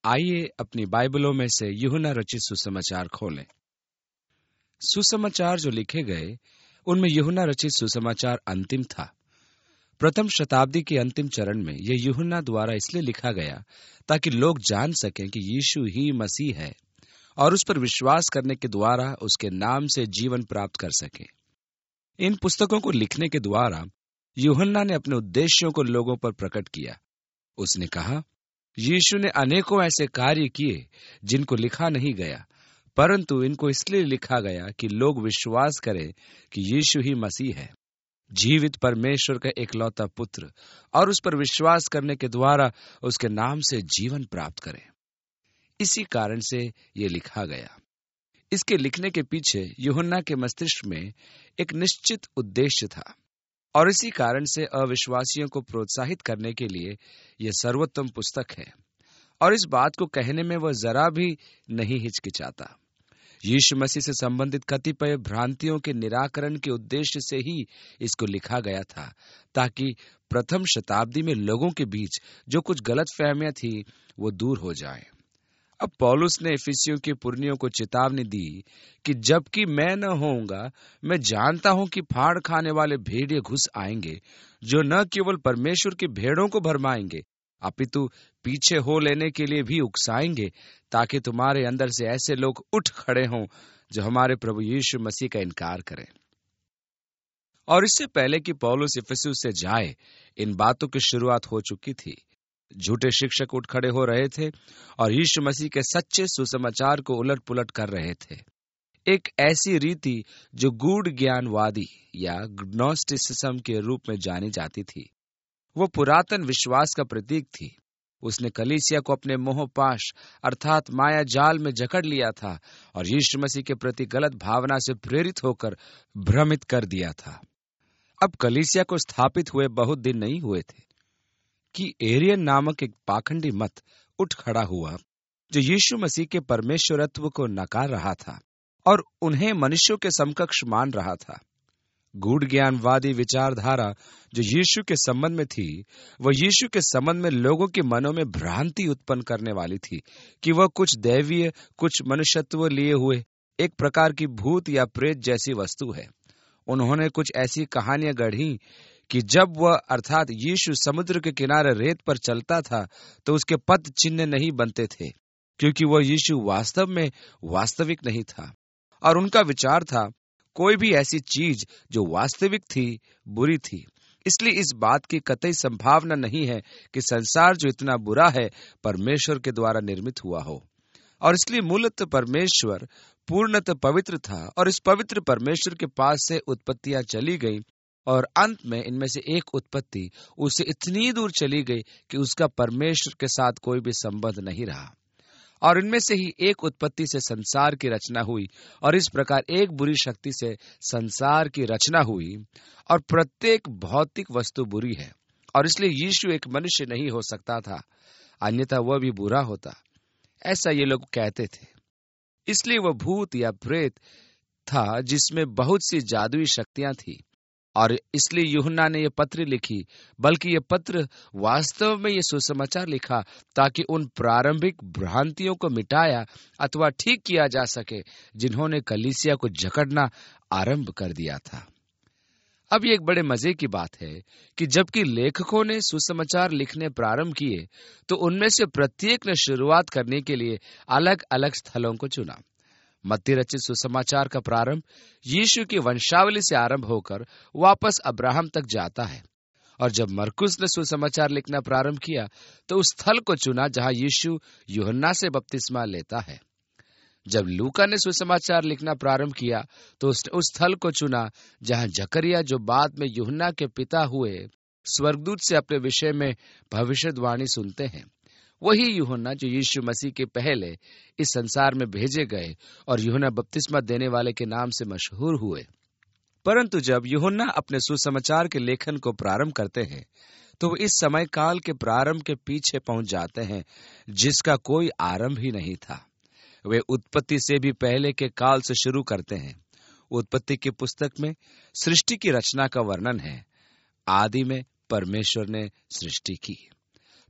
आइए अपनी बाइबलों में से यूहन्ना रचित सुसमाचार खोलें। सुसमाचार जो लिखे गए उनमें यूहन्ना रचित सुसमाचार अंतिम था। प्रथम शताब्दी के अंतिम चरण में यह यूहन्ना द्वारा इसलिए लिखा गया ताकि लोग जान सकें कि यीशु ही मसीह है और उस पर विश्वास करने के द्वारा उसके नाम से जीवन प्राप्त कर सकें। इन पुस्तकों को लिखने के द्वारा यूहन्ना ने अपने उद्देश्यों को लोगों पर प्रकट किया। उसने कहा, यीशु ने अनेकों ऐसे कार्य किए जिनको लिखा नहीं गया, परंतु इनको इसलिए लिखा गया कि लोग विश्वास करें कि यीशु ही मसीह है, जीवित परमेश्वर का एकलौता पुत्र, और उस पर विश्वास करने के द्वारा उसके नाम से जीवन प्राप्त करें। इसी कारण से ये लिखा गया। इसके लिखने के पीछे यूहन्ना के मस्तिष्क में एक निश्चित उद्देश्य था और इसी कारण से अविश्वासियों को प्रोत्साहित करने के लिए यह सर्वोत्तम पुस्तक है और इस बात को कहने में वह जरा भी नहीं हिचकिचाता। यीशु मसीह से संबंधित कतिपय भ्रांतियों के निराकरण के उद्देश्य से ही इसको लिखा गया था, ताकि प्रथम शताब्दी में लोगों के बीच जो कुछ गलतफहमियां थी वो दूर हो जाए। अब पौलुस ने इफिसियों के पुरनियों को चेतावनी दी कि जबकि मैं न होऊंगा, मैं जानता हूं कि फाड़ खाने वाले भेड़िए घुस आएंगे, जो न केवल परमेश्वर की भेड़ों को भरमाएंगे अपितु पीछे हो लेने के लिए भी उकसाएंगे, ताकि तुम्हारे अंदर से ऐसे लोग उठ खड़े हों जो हमारे प्रभु यीशु मसीह का इनकार करें। और इससे पहले कि पौलुस इफिसुस से जाए, इन बातों की शुरुआत हो चुकी थी। झूठे शिक्षक उठ खड़े हो रहे थे और यीशु मसीह के सच्चे सुसमाचार को उलट पुलट कर रहे थे। एक ऐसी रीति जो गूढ़ ज्ञानवादी या ग्नोस्टिसिज्म के रूप में जानी जाती थी, वो पुरातन विश्वास का प्रतीक थी। उसने कलीसिया को अपने मोहपाश अर्थात माया जाल में जकड़ लिया था और यीशु मसीह के प्रति गलत भावना से प्रेरित होकर भ्रमित कर दिया था। अब कलीसिया को स्थापित हुए बहुत दिन नहीं हुए थे कि एरियन नामक एक पाखंडी मत उठ खड़ा हुआ जो यीशु मसीह के परमेश्वरत्व को नकार रहा था और उन्हें मनुष्यों के समकक्ष मान रहा था। गूढ़ ज्ञानवादी विचारधारा जो यीशु के संबंध में थी, वह यीशु के संबंध में लोगों के मनों में भ्रांति उत्पन्न करने वाली थी कि वह कुछ दैवीय, कुछ मनुष्यत्व लिए हुए एक प्रकार की भूत या प्रेत जैसी वस्तु है। उन्होंने कुछ ऐसी कहानियां गढ़ी कि जब वह अर्थात यीशु समुद्र के किनारे रेत पर चलता था तो उसके पद चिन्ह नहीं बनते थे, क्योंकि वह यीशु वास्तव में वास्तविक नहीं था। और उनका विचार था कोई भी ऐसी चीज जो वास्तविक थी बुरी थी, इसलिए इस बात की कतई संभावना नहीं है कि संसार जो इतना बुरा है परमेश्वर के द्वारा निर्मित हुआ हो। और इसलिए मूलतः परमेश्वर पूर्णतः पवित्र था और इस पवित्र परमेश्वर के पास से उत्पत्तियां चली गईं और अंत में इनमें से एक उत्पत्ति उससे इतनी दूर चली गई कि उसका परमेश्वर के साथ कोई भी संबंध नहीं रहा। और इनमें से ही एक उत्पत्ति से संसार की रचना हुई और इस प्रकार एक बुरी शक्ति से संसार की रचना हुई और प्रत्येक भौतिक वस्तु बुरी है और इसलिए यीशु एक मनुष्य नहीं हो सकता था, अन्यथा वह भी बुरा होता, ऐसा ये लोग कहते थे। इसलिए वह भूत या प्रेत था जिसमें बहुत सी जादुई शक्तियां थी और इसलिए यूहन्ना ने यह पत्र लिखी, बल्कि यह पत्र वास्तव में यह सुसमाचार लिखा ताकि उन प्रारंभिक भ्रांतियों को मिटाया अथवा ठीक किया जा सके जिन्होंने कलीसिया को जकड़ना आरंभ कर दिया था। अब ये एक बड़े मजे की बात है कि जबकि लेखकों ने सुसमाचार लिखने प्रारंभ किए तो उनमें से प्रत्येक ने शुरुआत करने के लिए अलग अलग स्थलों को चुना। मत्ती रचित सुसमाचार का प्रारंभ यीशु की वंशावली से आरंभ होकर वापस अब्राहम तक जाता है और जब मरकुस ने सुसमाचार लिखना प्रारंभ किया तो उस स्थल को चुना जहां यीशु यूहन्ना से बपतिस्मा लेता है। जब लूका ने सुसमाचार लिखना प्रारंभ किया तो उसने उस स्थल को चुना जहां जकरिया, जो बाद में यूहन्ना के पिता हुए, स्वर्गदूत से अपने विषय में भविष्यवाणी सुनते हैं। वही यूहन्ना जो यीशु मसीह के पहले इस संसार में भेजे गए और यूहन्ना बपतिस्मा देने वाले के नाम से मशहूर हुए। परंतु जब यूहन्ना अपने सुसमाचार के लेखन को प्रारंभ करते हैं तो वो इस समय काल के प्रारंभ के पीछे पहुंच जाते हैं जिसका कोई आरंभ ही नहीं था। वे उत्पत्ति से भी पहले के काल से शुरू करते हैं। उत्पत्ति की पुस्तक में सृष्टि की रचना का वर्णन है। आदि में परमेश्वर ने सृष्टि की।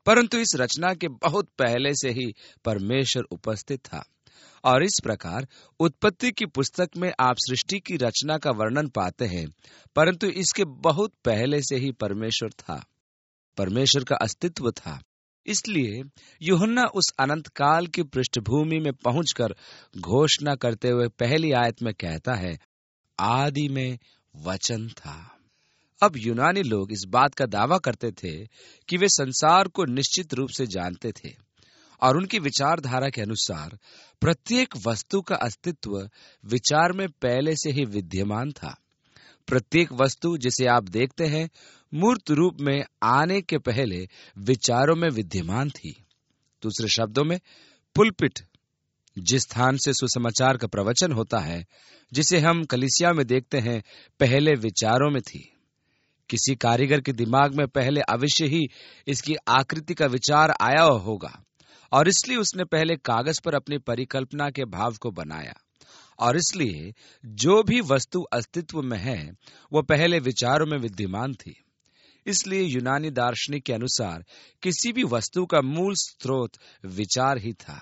परंतु इस रचना के बहुत पहले से ही परमेश्वर उपस्थित था। और इस प्रकार उत्पत्ति की पुस्तक में आप सृष्टि की रचना का वर्णन पाते हैं, परंतु इसके बहुत पहले से ही परमेश्वर था, परमेश्वर का अस्तित्व था। इसलिए यूहन्ना उस अनंत काल की पृष्ठभूमि में पहुंचकर घोषणा करते हुए पहली आयत में कहता है, आदि में वचन था। अब यूनानी लोग इस बात का दावा करते थे कि वे संसार को निश्चित रूप से जानते थे और उनकी विचारधारा के अनुसार प्रत्येक वस्तु का अस्तित्व विचार में पहले से ही विद्यमान था। प्रत्येक वस्तु जिसे आप देखते हैं मूर्त रूप में आने के पहले विचारों में विद्यमान थी। दूसरे शब्दों में, पुलपिट जिस स्थान से सुसमाचार का प्रवचन होता है, जिसे हम कलीसिया में देखते हैं, पहले विचारों में थी। किसी कारीगर के दिमाग में पहले अवश्य ही इसकी आकृति का विचार आया होगा और इसलिए उसने पहले कागज पर अपनी परिकल्पना के भाव को बनाया। और इसलिए जो भी वस्तु अस्तित्व में है वो पहले विचारों में विद्यमान थी। इसलिए यूनानी दार्शनिक के अनुसार किसी भी वस्तु का मूल स्रोत विचार ही था।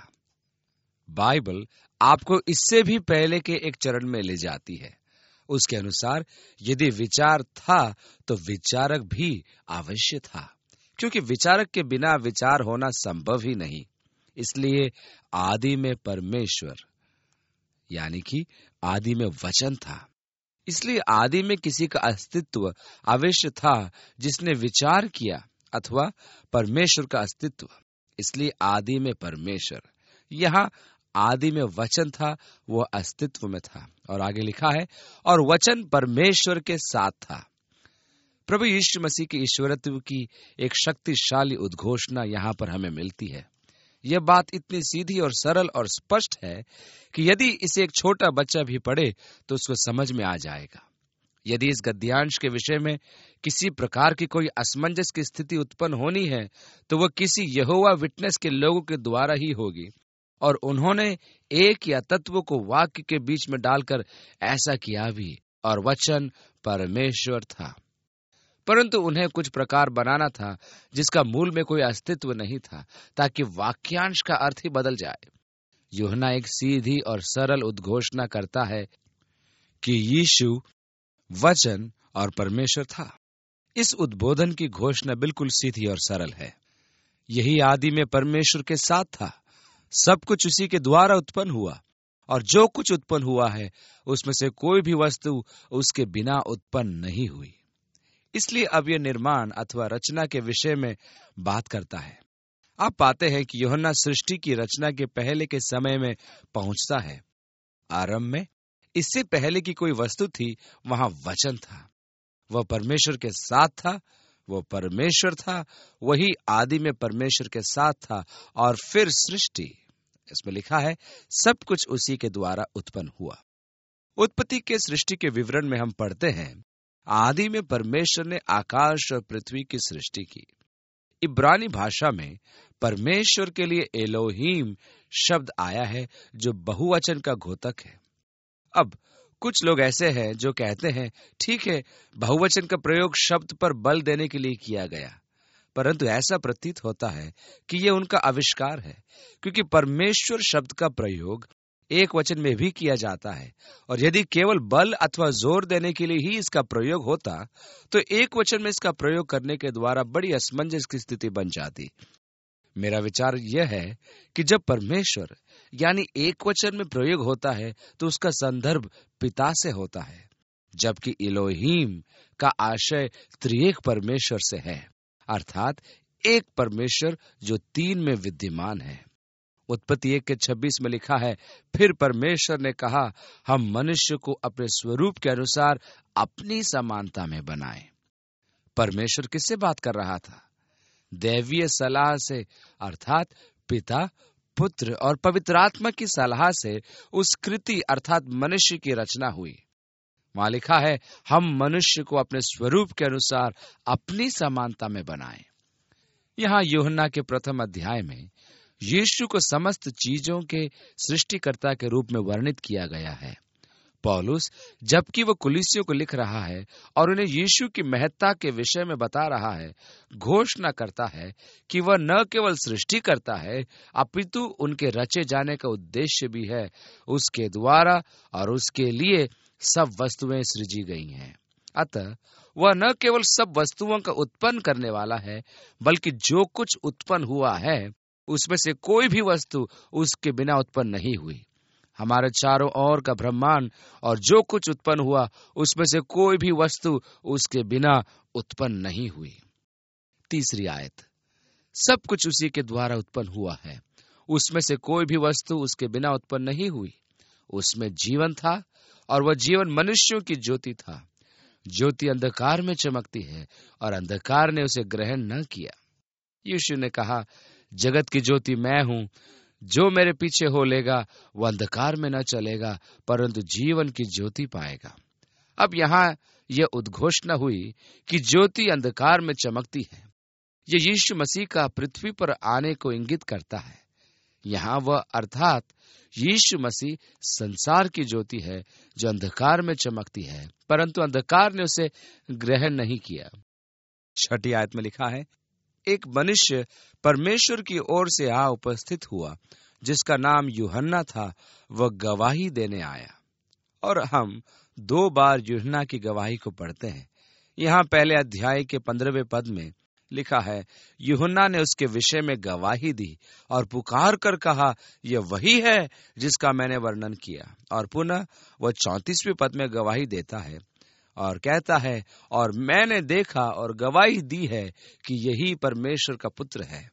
बाइबल आपको इससे भी पहले के एक चरण में ले जाती है। उसके अनुसार यदि विचार था तो विचारक भी अवश्य था, क्योंकि विचारक के बिना विचार होना संभव ही नहीं। इसलिए आदि में परमेश्वर, यानी कि आदि में वचन था। इसलिए आदि में किसी का अस्तित्व अवश्य था जिसने विचार किया, अथवा परमेश्वर का अस्तित्व। इसलिए आदि में परमेश्वर, यहाँ आदि में वचन था, वो अस्तित्व में था। और आगे लिखा है, और वचन परमेश्वर के साथ था। प्रभु यीशु मसीह के ईश्वरत्व की एक शक्तिशाली उद्घोषणा यहाँ पर हमें मिलती है। यह बात इतनी सीधी और सरल और स्पष्ट है कि यदि इसे एक छोटा बच्चा भी पढ़े तो उसको समझ में आ जाएगा। यदि इस गद्यांश के विषय में किसी प्रकार की कोई असमंजस की स्थिति उत्पन्न होनी है तो वह किसी यहोवा विटनेस के लोगों के द्वारा ही होगी, और उन्होंने एक या तत्व को वाक्य के बीच में डालकर ऐसा किया भी, और वचन परमेश्वर था। परंतु उन्हें कुछ प्रकार बनाना था जिसका मूल में कोई अस्तित्व नहीं था, ताकि वाक्यांश का अर्थ ही बदल जाए। यूहन्ना एक सीधी और सरल उद्घोषणा करता है कि यीशु वचन और परमेश्वर था। इस उद्बोधन की घोषणा बिल्कुल सीधी और सरल है। यही आदि में परमेश्वर के साथ था। सब कुछ उसी के द्वारा उत्पन्न हुआ, और जो कुछ उत्पन्न हुआ है उसमें से कोई भी वस्तु उसके बिना उत्पन्न नहीं हुई। इसलिए अब यह निर्माण अथवा रचना के विषय में बात करता है। आप पाते हैं कि यूहन्ना सृष्टि की रचना के पहले के समय में पहुंचता है। आरंभ में इससे पहले की कोई वस्तु थी, वहां वचन था, वह परमेश्वर के साथ था, वो परमेश्वर था, वही आदि में परमेश्वर के साथ था। और फिर सृष्टि, इसमें लिखा है सब कुछ उसी के द्वारा उत्पन्न हुआ। उत्पत्ति के सृष्टि के विवरण में हम पढ़ते हैं, आदि में परमेश्वर ने आकाश और पृथ्वी की सृष्टि की। इब्रानी भाषा में परमेश्वर के लिए एलोहीम शब्द आया है, जो बहुवचन का घोतक है। अब कुछ लोग ऐसे हैं जो कहते हैं, ठीक है, बहुवचन का प्रयोग शब्द पर बल देने के लिए किया गया, परंतु ऐसा प्रतीत होता है कि यह उनका आविष्कार है, क्योंकि परमेश्वर शब्द का प्रयोग एक वचन में भी किया जाता है, और यदि केवल बल अथवा जोर देने के लिए ही इसका प्रयोग होता तो एक वचन में इसका प्रयोग करने के द्वारा बड़ी असमंजस की स्थिति बन जाती। मेरा विचार यह है कि जब परमेश्वर यानी एक वचन में प्रयोग होता है तो उसका संदर्भ पिता से होता है, जबकि इलोहीम का आशय त्रिएक परमेश्वर से है, अर्थात एक परमेश्वर जो तीन में विद्यमान है। उत्पत्ति 1:26 में लिखा है, फिर परमेश्वर ने कहा, हम मनुष्य को अपने स्वरूप के अनुसार अपनी समानता में बनाएं। परमेश्वर किससे बात कर रहा था? दैवीय सलाह से, अर्थात पिता, पुत्र और पवित्र आत्मा की सलाह से उस कृति अर्थात मनुष्य की रचना हुई। वहां लिखा है, हम मनुष्य को अपने स्वरूप के अनुसार अपनी समानता में बनाएं। यहाँ यूहन्ना के प्रथम अध्याय में यीशु को समस्त चीजों के सृष्टिकर्ता के रूप में वर्णित किया गया है। पौलुस जबकि वो कुलीसियों को लिख रहा है और उन्हें यीशु की महत्ता के विषय में बता रहा है, घोषणा करता है कि वह न केवल सृष्टि करता है अपितु उनके रचे जाने का उद्देश्य भी है। उसके द्वारा और उसके लिए सब वस्तुएं सृजी गई हैं। अतः वह न केवल सब वस्तुओं का उत्पन्न करने वाला है, बल्कि जो कुछ उत्पन्न हुआ है उसमें से कोई भी वस्तु उसके बिना उत्पन्न नहीं हुई। हमारे चारों ओर का ब्रह्मांड और जो कुछ उत्पन्न हुआ उसमें से कोई भी वस्तु उसके बिना उत्पन्न नहीं हुई। तीसरी आयत, सब कुछ उसी के द्वारा उत्पन्न हुआ है, उसमें से कोई भी वस्तु उसके बिना उत्पन्न नहीं हुई। उसमें जीवन था और वह जीवन मनुष्यों की ज्योति था। ज्योति अंधकार में चमकती है और अंधकार ने उसे ग्रहण न किया। यीशु ने कहा, जगत की ज्योति मैं हूं, जो मेरे पीछे हो लेगा वह अंधकार में न चलेगा परंतु जीवन की ज्योति पाएगा। अब यहाँ यह उद्घोषणा हुई कि ज्योति अंधकार में चमकती है। यह यीशु मसीह का पृथ्वी पर आने को इंगित करता है। यहाँ वह अर्थात यीशु मसीह संसार की ज्योति है जो अंधकार में चमकती है, परंतु अंधकार ने उसे ग्रहण नहीं किया। छठी आयत में लिखा है, एक मनुष्य परमेश्वर की ओर से आ उपस्थित हुआ जिसका नाम यूहन्ना था, वह गवाही देने आया। और हम 2 बार यूहन्ना की गवाही को पढ़ते हैं। यहाँ पहले अध्याय के 15वें पद में लिखा है, यूहन्ना ने उसके विषय में गवाही दी और पुकार कर कहा, यह वही है जिसका मैंने वर्णन किया। और पुनः वह 34वें पद में गवाही देता है और कहता है, और मैंने देखा और गवाही दी है कि यही परमेश्वर का पुत्र है।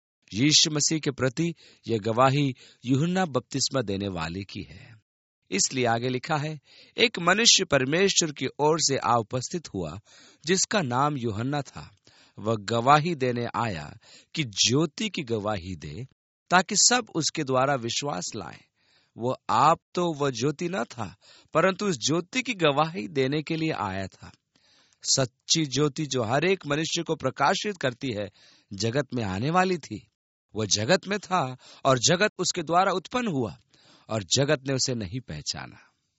यीशु मसीह के प्रति यह गवाही यूहन्ना बपतिस्मा देने वाले की है। इसलिए आगे लिखा है, एक मनुष्य परमेश्वर की ओर से आ उपस्थित हुआ जिसका नाम यूहन्ना था। वह गवाही देने आया कि ज्योति की गवाही दे ताकि सब उसके द्वारा विश्वास लाएं। वो आप तो वह ज्योति न था, परंतु उस ज्योति की गवाही देने के लिए आया था। सच्ची ज्योति जो हर एक मनुष्य को प्रकाशित करती है, जगत में आने वाली थी। वह जगत में था और जगत उसके द्वारा उत्पन्न हुआ और जगत ने उसे नहीं पहचाना।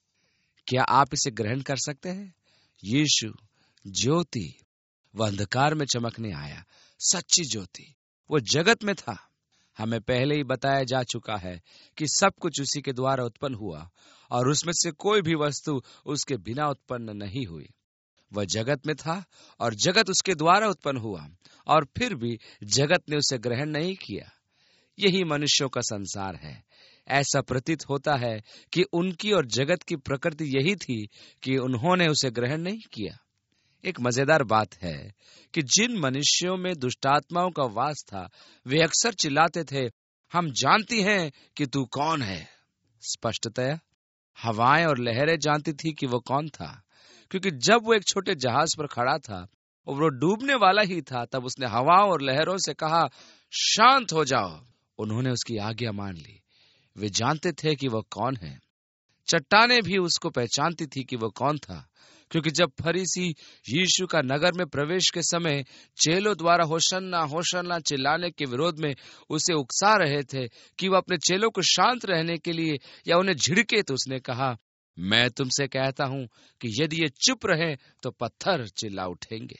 क्या आप इसे ग्रहण कर सकते हैं? यीशु ज्योति, वह अंधकार में चमकने आया, सच्ची ज्योति, वो जगत में था। हमें पहले ही बताया जा चुका है कि सब कुछ उसी के द्वारा उत्पन्न हुआ और उसमें से कोई भी वस्तु उसके बिना उत्पन्न नहीं हुई। वह जगत में था और जगत उसके द्वारा उत्पन्न हुआ और फिर भी जगत ने उसे ग्रहण नहीं किया। यही मनुष्यों का संसार है। ऐसा प्रतीत होता है कि उनकी और जगत की प्रकृति यही थी कि उन्होंने उसे ग्रहण नहीं किया। एक मजेदार बात है कि जिन मनुष्यों में दुष्टात्माओं का वास था, वे अक्सर चिल्लाते थे, हम जानती हैं कि तू कौन है। स्पष्टतया हवाएं और लहरें जानती थी कि वो कौन था, क्योंकि जब वो एक छोटे जहाज पर खड़ा था और वो डूबने वाला ही था, तब उसने हवाओं और लहरों से कहा, शांत हो जाओ। उन्होंने उसकी आज्ञा मान ली। वे जानते थे कि वह कौन है। चट्टानें भी उसको पहचानती थी कि वह कौन था, क्योंकि जब फरीसी यीशु का नगर में प्रवेश के समय चेलों द्वारा होशन्ना होशन्ना चिल्लाने के विरोध में उसे उकसा रहे थे कि वह अपने चेलों को शांत रहने के लिए या उन्हें झिड़के, तो उसने कहा, मैं तुमसे कहता हूं कि यदि ये चुप रहे तो पत्थर चिल्ला उठेंगे।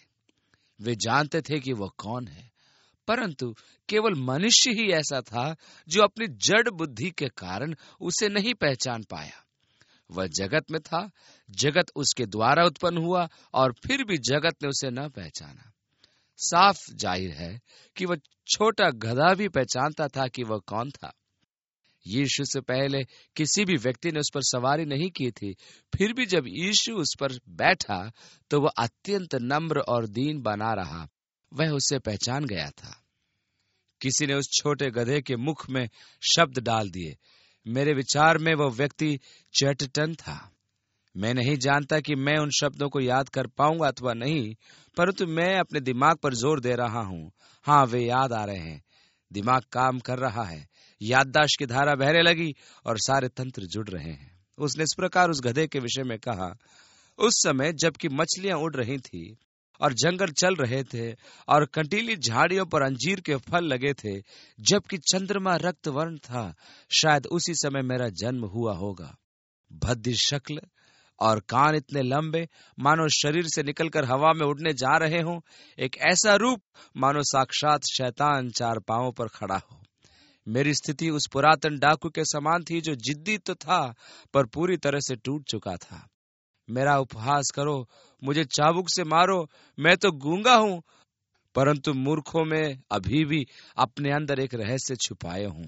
वे जानते थे कि वह कौन है, परंतु केवल मनुष्य ही ऐसा था जो अपनी जड़ बुद्धि के कारण उसे नहीं पहचान पाया। वह जगत में था, जगत उसके द्वारा उत्पन्न हुआ और फिर भी जगत ने उसे न पहचाना। साफ जाहिर है कि वह छोटा गधा भी पहचानता था कि वह कौन था। यीशु से पहले किसी भी व्यक्ति ने उस पर सवारी नहीं की थी, फिर भी जब यीशु उस पर बैठा तो वह अत्यंत नम्र और दीन बना रहा। वह उसे पहचान गया था। किसी ने उस छोटे गधे के मुख में शब्द डाल दिए। मेरे विचार में वह व्यक्ति चैटटन था। मैं नहीं जानता कि मैं उन शब्दों को याद कर पाऊंगा अथवा नहीं, परंतु मैं अपने दिमाग पर जोर दे रहा हूं। हाँ, वे याद आ रहे हैं। दिमाग काम कर रहा है, याददाश्त की धारा बहने लगी और सारे तंत्र जुड़ रहे हैं। उसने इस प्रकार उस गधे के विषय में कहा, उस समय जबकि मछलियां उड़ रही थी और जंगल चल रहे थे और कंटीली झाड़ियों पर अंजीर के फल लगे थे, जबकि चंद्रमा रक्त वर्ण था, शायद उसी समय मेरा जन्म हुआ होगा। भद्दी शक्ल, और कान इतने लंबे मानो शरीर से निकलकर हवा में उड़ने जा रहे हों, एक ऐसा रूप मानो साक्षात शैतान 4 पांवों पर खड़ा हो। मेरी स्थिति उस पुरातन डाकू के समान थी जो जिद्दी तो था पर पूरी तरह से टूट चुका था। मेरा उपहास करो, मुझे चाबुक से मारो, मैं तो गूंगा हूं, परंतु मूर्खों में अभी भी अपने अंदर एक रहस्य छुपाए हूं।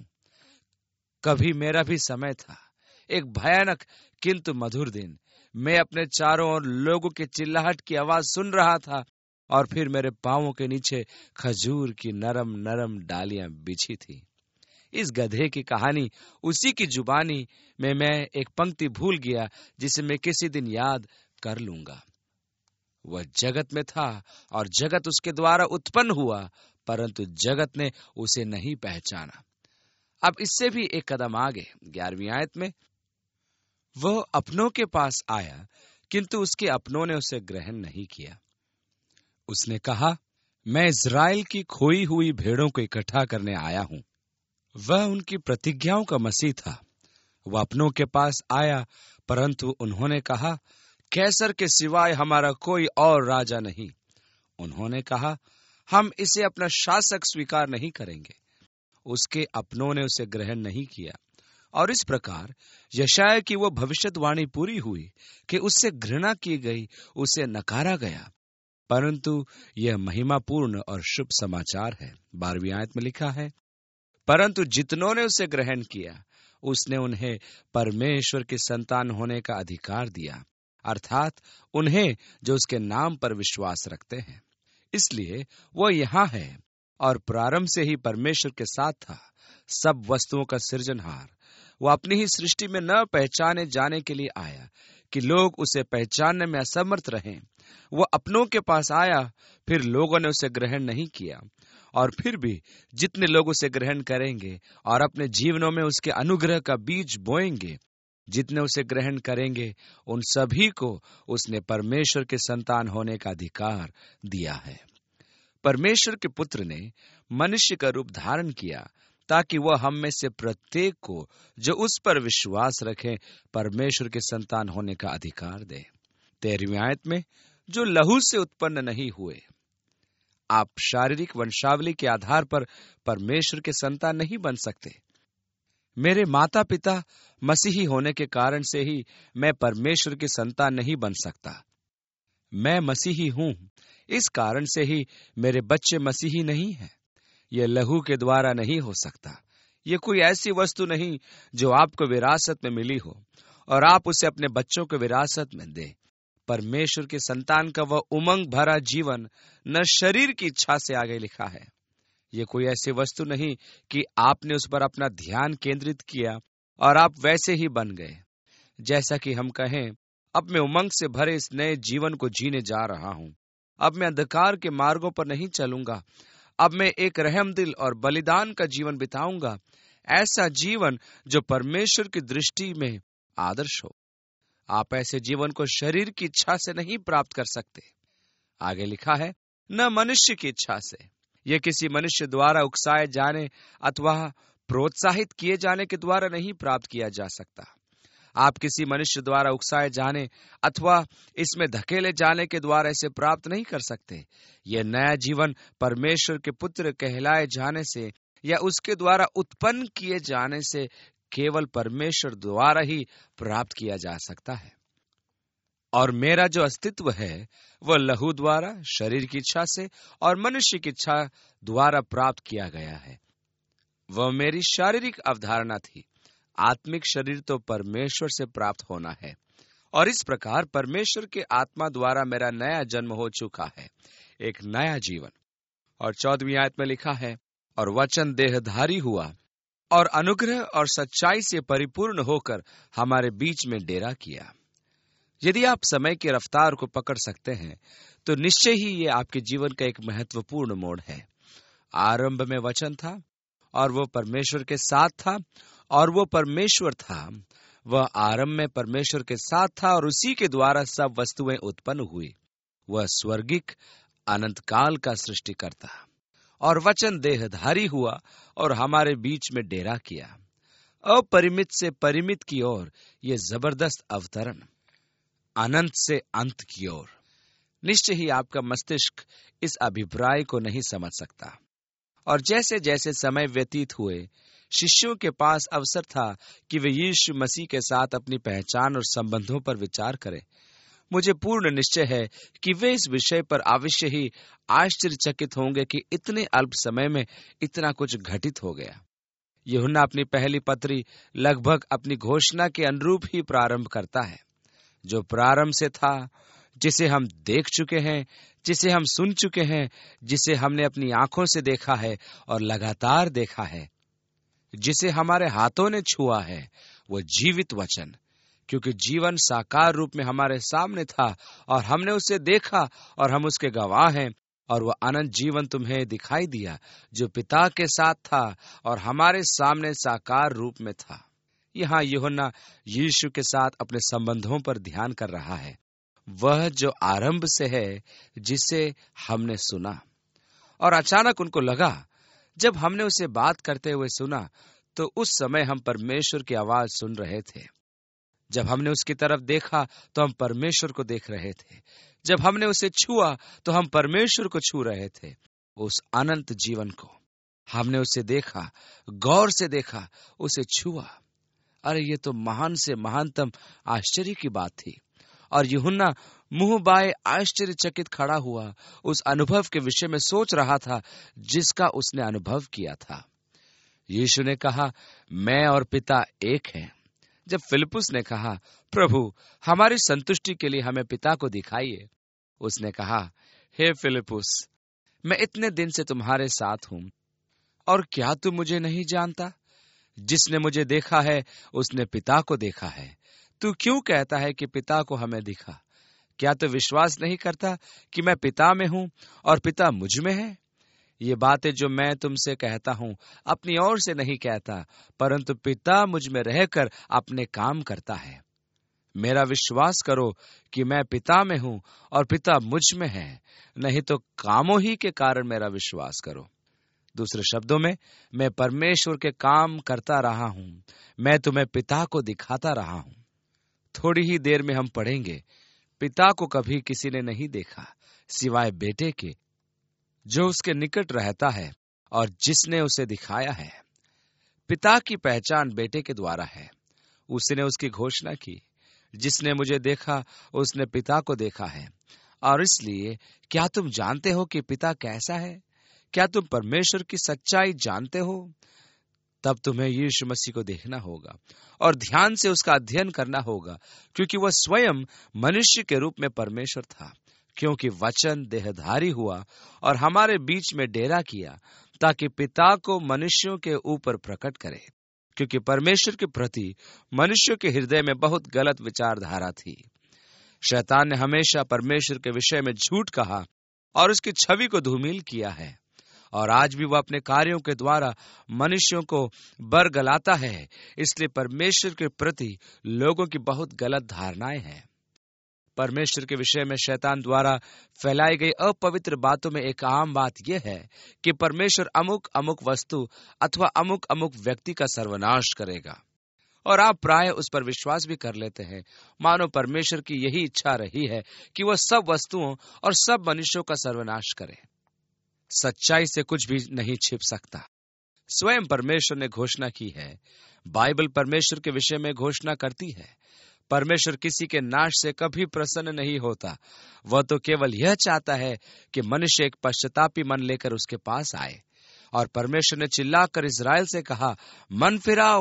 कभी मेरा भी समय था, एक भयानक किंतु मधुर दिन। मैं अपने चारों ओर लोगों की चिल्लाहट की आवाज सुन रहा था और फिर मेरे पांवों के नीचे खजूर की नरम नरम डालियां बिछी थी। इस गधे की कहानी, उसी की जुबानी में मैं एक पंक्ति भूल गया जिसे मैं किसी दिन याद कर लूंगा। वह जगत में था और जगत उसके द्वारा उत्पन्न हुआ, परंतु जगत ने उसे नहीं पहचाना। अब इससे भी एक कदम आगे 11वीं आयत में, वह अपनों के पास आया किंतु उसके अपनों ने उसे ग्रहण नहीं किया। उसने कहा, मैं इज़राइल की खोई हुई भेड़ों को इकट्ठा करने आया हूं। वह उनकी प्रतिज्ञाओं का मसीह था। वह अपनों के पास आया, परंतु उन्होंने कहा, कैसर के सिवाय हमारा कोई और राजा नहीं। उन्होंने कहा, हम इसे अपना शासक स्वीकार नहीं करेंगे। उसके अपनों ने उसे ग्रहण नहीं किया और इस प्रकार यशायाह की वो भविष्यवाणी पूरी हुई कि उससे घृणा की गई, उसे नकारा गया। परंतु यह महिमापूर्ण और शुभ समाचार है। 12वीं आयत में लिखा है, परंतु जितनों ने उसे ग्रहण किया उसने उन्हें परमेश्वर की संतान होने का अधिकार दिया, अर्थात उन्हें जो उसके नाम पर विश्वास रखते हैं। इसलिए वो यहाँ है और प्रारंभ से ही परमेश्वर के साथ था, सब वस्तुओं का सृजनहार। वो अपनी ही सृष्टि में न पहचाने जाने के लिए आया कि लोग उसे पहचानने में असमर्थ रहें। वो अपनों के पास आया, फिर लोगों ने उसे ग्रहण नहीं किया, और फिर भी जितने लोग उसे ग्रहण करेंगे और अपने जीवनों में उसके अनुग्रह का बीज बोएंगे, जितने उसे ग्रहण करेंगे, उन सभी को उसने परमेश्वर के संतान होने का अधिकार दिया है। परमेश्वर के पुत्र ने मनुष्य का रूप धारण किया ताकि वह हम में से प्रत्येक को जो उस पर विश्वास रखे परमेश्वर के संतान होने का अधिकार दे। 13वीं आयत में, जो लहू से उत्पन्न नहीं हुए। आप शारीरिक वंशावली के आधार पर परमेश्वर के संतान नहीं बन सकते। मेरे माता पिता मसीही होने के कारण से ही मैं परमेश्वर की संतान नहीं बन सकता। मैं मसीही हूं, इस कारण से ही मेरे बच्चे मसीही नहीं हैं। यह लहू के द्वारा नहीं हो सकता। यह कोई ऐसी वस्तु नहीं जो आपको विरासत में मिली हो और आप उसे अपने बच्चों को विरासत में दें। परमेश्वर के संतान का वह उमंग भरा जीवन न शरीर की इच्छा से आगे लिखा है। यह कोई ऐसी वस्तु नहीं कि आपने उस पर अपना ध्यान केंद्रित किया और आप वैसे ही बन गए। जैसा कि हम कहें, अब मैं उमंग से भरे इस नए जीवन को जीने जा रहा हूं। अब मैं अंधकार के मार्गों पर नहीं चलूंगा। अब मैं एक रहमदिल और बलिदान का जीवन बिताऊंगा, ऐसा जीवन जो परमेश्वर की दृष्टि में आदर्श हो। आप ऐसे जीवन को शरीर की इच्छा से नहीं प्राप्त कर सकते। आगे लिखा है, न मनुष्य की इच्छा से। यह किसी मनुष्य द्वारा उकसाए जाने अथवा प्रोत्साहित किए जाने के द्वारा नहीं प्राप्त किया जा सकता। आप किसी मनुष्य द्वारा उकसाए जाने अथवा इसमें धकेले जाने के द्वारा इसे प्राप्त नहीं कर सकते। यह नया जीवन परमेश्वर के पुत्र कहलाए जाने से या उसके द्वारा उत्पन्न किए जाने से केवल परमेश्वर द्वारा ही प्राप्त किया जा सकता है। और मेरा जो अस्तित्व है वह लहू द्वारा, शरीर की इच्छा से और मनुष्य की इच्छा द्वारा प्राप्त किया गया है। वह मेरी शारीरिक अवधारणा थी। आत्मिक शरीर तो परमेश्वर से प्राप्त होना है और इस प्रकार परमेश्वर के आत्मा द्वारा मेरा नया जन्म हो चुका है, एक नया जीवन। और 14वीं आयत में लिखा है, और वचन देहधारी हुआ और अनुग्रह और सच्चाई से परिपूर्ण होकर हमारे बीच में डेरा किया। यदि आप समय की रफ्तार को पकड़ सकते हैं तो निश्चय ही ये आपके जीवन का एक महत्वपूर्ण मोड़ है। आरंभ में वचन था और वो परमेश्वर के साथ था और वो परमेश्वर था। वह आरंभ में परमेश्वर के साथ था और उसी के द्वारा सब वस्तुएं उत्पन्न हुई। वह स्वर्गिक अनंत काल का सृष्टिकर्ता। और वचन देहधारी हुआ और हमारे बीच में डेरा किया। अपरिमित से परिमित की ओर यह जबरदस्त अवतरण। अनंत से अंत की ओर। निश्चय ही आपका मस्तिष्क इस अभिप्राय को नहीं समझ सकता। और जैसे जैसे समय व्यतीत हुए, शिष्यों के पास अवसर था कि वे यीशु मसीह के साथ अपनी पहचान और संबंधों पर विचार करें। मुझे पूर्ण निश्चय है कि वे इस विषय पर अवश्य ही आश्चर्यचकित होंगे कि इतने अल्प समय में इतना कुछ घटित हो गया। यूहन्ना अपनी पहली पत्री लगभग अपनी घोषणा के अनुरूप ही प्रारंभ करता है। जो प्रारंभ से था, जिसे हम देख चुके हैं, जिसे हम सुन चुके हैं, जिसे हमने अपनी आंखों से देखा है और लगातार देखा है, जिसे हमारे हाथों ने छुआ है, वो जीवित वचन। क्योंकि जीवन साकार रूप में हमारे सामने था और हमने उसे देखा और हम उसके गवाह हैं। और वह अनंत जीवन तुम्हें दिखाई दिया, जो पिता के साथ था और हमारे सामने साकार रूप में था। यहाँ यूहन्ना यीशु के साथ अपने संबंधों पर ध्यान कर रहा है, वह जो आरंभ से है, जिसे हमने सुना। और अचानक उनको लगा, जब हमने उसे बात करते हुए सुना, तो उस समय हम परमेश्वर की आवाज सुन रहे थे। जब हमने उसकी तरफ देखा तो हम परमेश्वर को देख रहे थे। जब हमने उसे छुआ तो हम परमेश्वर को छू रहे थे, उस अनंत जीवन को। हमने उसे देखा, गौर से देखा, उसे छुआ। अरे ये तो महान से महानतम आश्चर्य की बात थी। और यूहन्ना मुंह बाए आश्चर्यचकित खड़ा हुआ, उस अनुभव के विषय में सोच रहा था जिसका उसने अनुभव किया था। यीशु ने कहा, मैं और पिता एक हैं। जब फिलिपुस ने कहा, प्रभु हमारी संतुष्टि के लिए हमें पिता को दिखाइए, उसने कहा, हे फिलिपुस, मैं इतने दिन से तुम्हारे साथ हूं और क्या तू मुझे नहीं जानता? जिसने मुझे देखा है उसने पिता को देखा है। तू क्यों कहता है कि पिता को हमें दिखा? क्या तू विश्वास नहीं करता कि मैं पिता में हूं और पिता मुझ में है? ये बातें जो मैं तुमसे कहता हूं, अपनी ओर से नहीं कहता, परंतु पिता मुझ में रहकर अपने काम करता है। मेरा विश्वास करो कि मैं पिता में हूं और पिता मुझ में है, नहीं तो कामों ही के कारण मेरा विश्वास करो। दूसरे शब्दों में, मैं परमेश्वर के काम करता रहा हूं, मैं तुम्हें पिता को दिखाता रहा हूं। थोड़ी ही देर में हम पढ़ेंगे, पिता को कभी किसी ने नहीं देखा सिवाय बेटे के, जो उसके निकट रहता है और जिसने उसे दिखाया है। पिता की पहचान बेटे के द्वारा है। उसने उसकी घोषणा की, जिसने मुझे देखा उसने पिता को देखा है। और इसलिए क्या तुम जानते हो कि पिता कैसा है? क्या तुम परमेश्वर की सच्चाई जानते हो? तब तुम्हें यीशु मसीह को देखना होगा और ध्यान से उसका अध्ययन करना होगा, क्योंकि वह स्वयं मनुष्य के रूप में परमेश्वर था। क्योंकि वचन देहधारी हुआ और हमारे बीच में डेरा किया, ताकि पिता को मनुष्यों के ऊपर प्रकट करे। क्योंकि परमेश्वर के प्रति मनुष्यों के हृदय में बहुत गलत विचारधारा थी। शैतान ने हमेशा परमेश्वर के विषय में झूठ कहा और उसकी छवि को धूमिल किया है। और आज भी वह अपने कार्यों के द्वारा मनुष्यों को बरगलाता है। इसलिए परमेश्वर के प्रति लोगों की बहुत गलत धारणाएं हैं। परमेश्वर के विषय में शैतान द्वारा फैलाई गई अपवित्र बातों में एक आम बात यह है कि परमेश्वर अमुक अमुक वस्तु अथवा अमुक अमुक व्यक्ति का सर्वनाश करेगा। और आप प्राय उस पर विश्वास भी कर लेते हैं, मानो परमेश्वर की यही इच्छा रही है कि वह सब वस्तुओं और सब मनुष्यों का सर्वनाश करे। सच्चाई से कुछ भी नहीं छिप सकता। स्वयं परमेश्वर ने घोषणा की है। बाइबल परमेश्वर के विषय में घोषणा करती है। परमेश्वर किसी के नाश से कभी प्रसन्न नहीं होता। वह तो केवल यह चाहता है कि मनुष्य एक पश्चातापी मन लेकर उसके पास आए। और परमेश्वर ने चिल्लाकर इस्राएल से कहा, मन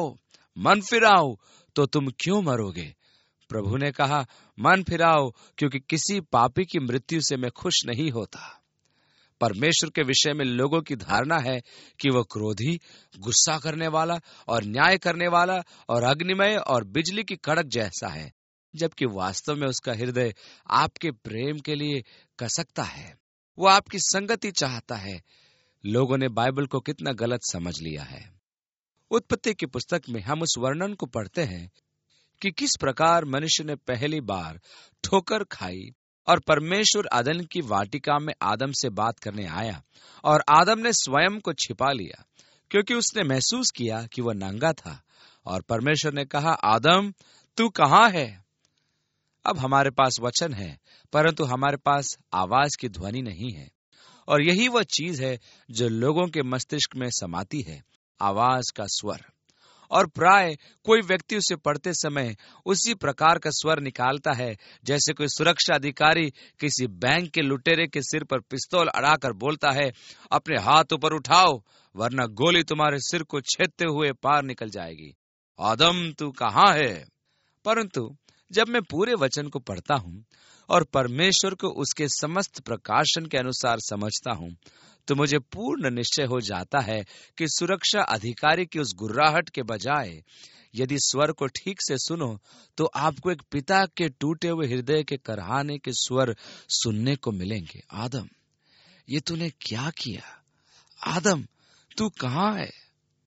फिराओ, तो तुम क्यों मरोगे? प्रभु ने कहा, मन फिराओ, क्योंकि किसी पापी की मृत्यु से मैं खुश नहीं होता। परमेश्वर के विषय में लोगों की धारणा है कि वह क्रोधी, गुस्सा करने वाला और न्याय करने वाला और अग्निमय और बिजली की कड़क जैसा है, जबकि वास्तव में उसका हृदय आपके प्रेम के लिए कसकता है। वो आपकी संगति चाहता है। लोगों ने बाइबल को कितना गलत समझ लिया है। उत्पत्ति की पुस्तक में हम उस वर्णन को पढ़ते हैं कि किस प्रकार मनुष्य ने पहली बार ठोकर खाई और परमेश्वर अदन की वाटिका में आदम से बात करने आया और आदम ने स्वयं को छिपा लिया, क्योंकि उसने महसूस किया कि वह नंगा था। और परमेश्वर ने कहा, आदम तू कहाँ है? अब हमारे पास वचन है, परंतु हमारे पास आवाज की ध्वनि नहीं है। और यही वह चीज है जो लोगों के मस्तिष्क में समाती है, आवाज का स्वर। और प्राय कोई व्यक्ति उसे पढ़ते समय उसी प्रकार का स्वर निकालता है जैसे कोई सुरक्षा अधिकारी किसी बैंक के लुटेरे के सिर पर पिस्तौल अड़ाकर बोलता है, अपने हाथ ऊपर उठाओ, वरना गोली तुम्हारे सिर को छेदते हुए पार निकल जाएगी। आदम, तू कहाँ है? परंतु जब मैं पूरे वचन को पढ़ता हूँ और परमेश्वर को उसके समस्त प्रकाशन के अनुसार समझता हूँ, तो मुझे पूर्ण निश्चय हो जाता है कि सुरक्षा अधिकारी की उस गुर्राहट के बजाय यदि स्वर को ठीक से सुनो तो आपको एक पिता के टूटे हुए हृदय के करहाने के स्वर सुनने को मिलेंगे। आदम, ये तूने क्या किया? आदम, तू कहाँ है?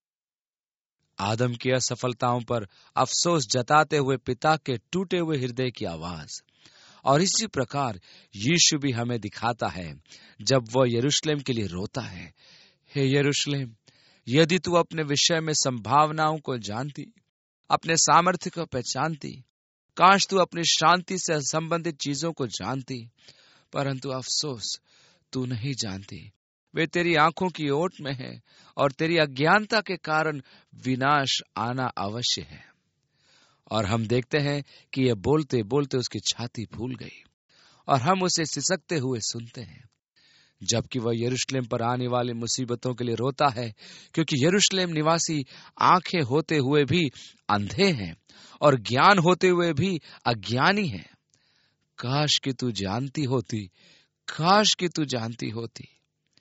आदम की असफलताओं पर अफसोस जताते हुए पिता के टूटे हुए हृदय की आवाज। और इसी प्रकार यीशु भी हमें दिखाता है जब वह यरूशलेम के लिए रोता है, हे यरूशलेम, यदि तू अपने विषय में संभावनाओं को जानती, अपने सामर्थ्य को पहचानती, काश तू अपनी शांति से संबंधित चीजों को जानती, परंतु अफसोस तू नहीं जानती। वे तेरी आंखों की ओट में है और तेरी अज्ञानता के कारण विनाश आना अवश्य है। और हम देखते हैं कि यह बोलते बोलते उसकी छाती फूल गई और हम उसे सिसकते हुए सुनते हैं, जबकि वह यरूशलेम पर आने वाली मुसीबतों के लिए रोता है, क्योंकि यरूशलेम निवासी आंखें होते हुए भी अंधे हैं और ज्ञान होते हुए भी अज्ञानी हैं। काश कि तू जानती होती, काश कि तू जानती होती।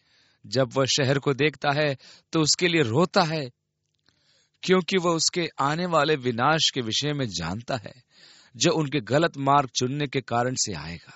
जब वह शहर को देखता है तो उसके लिए रोता है, क्योंकि वह उसके आने वाले विनाश के विषय में जानता है, जो उनके गलत मार्ग चुनने के कारण से आएगा।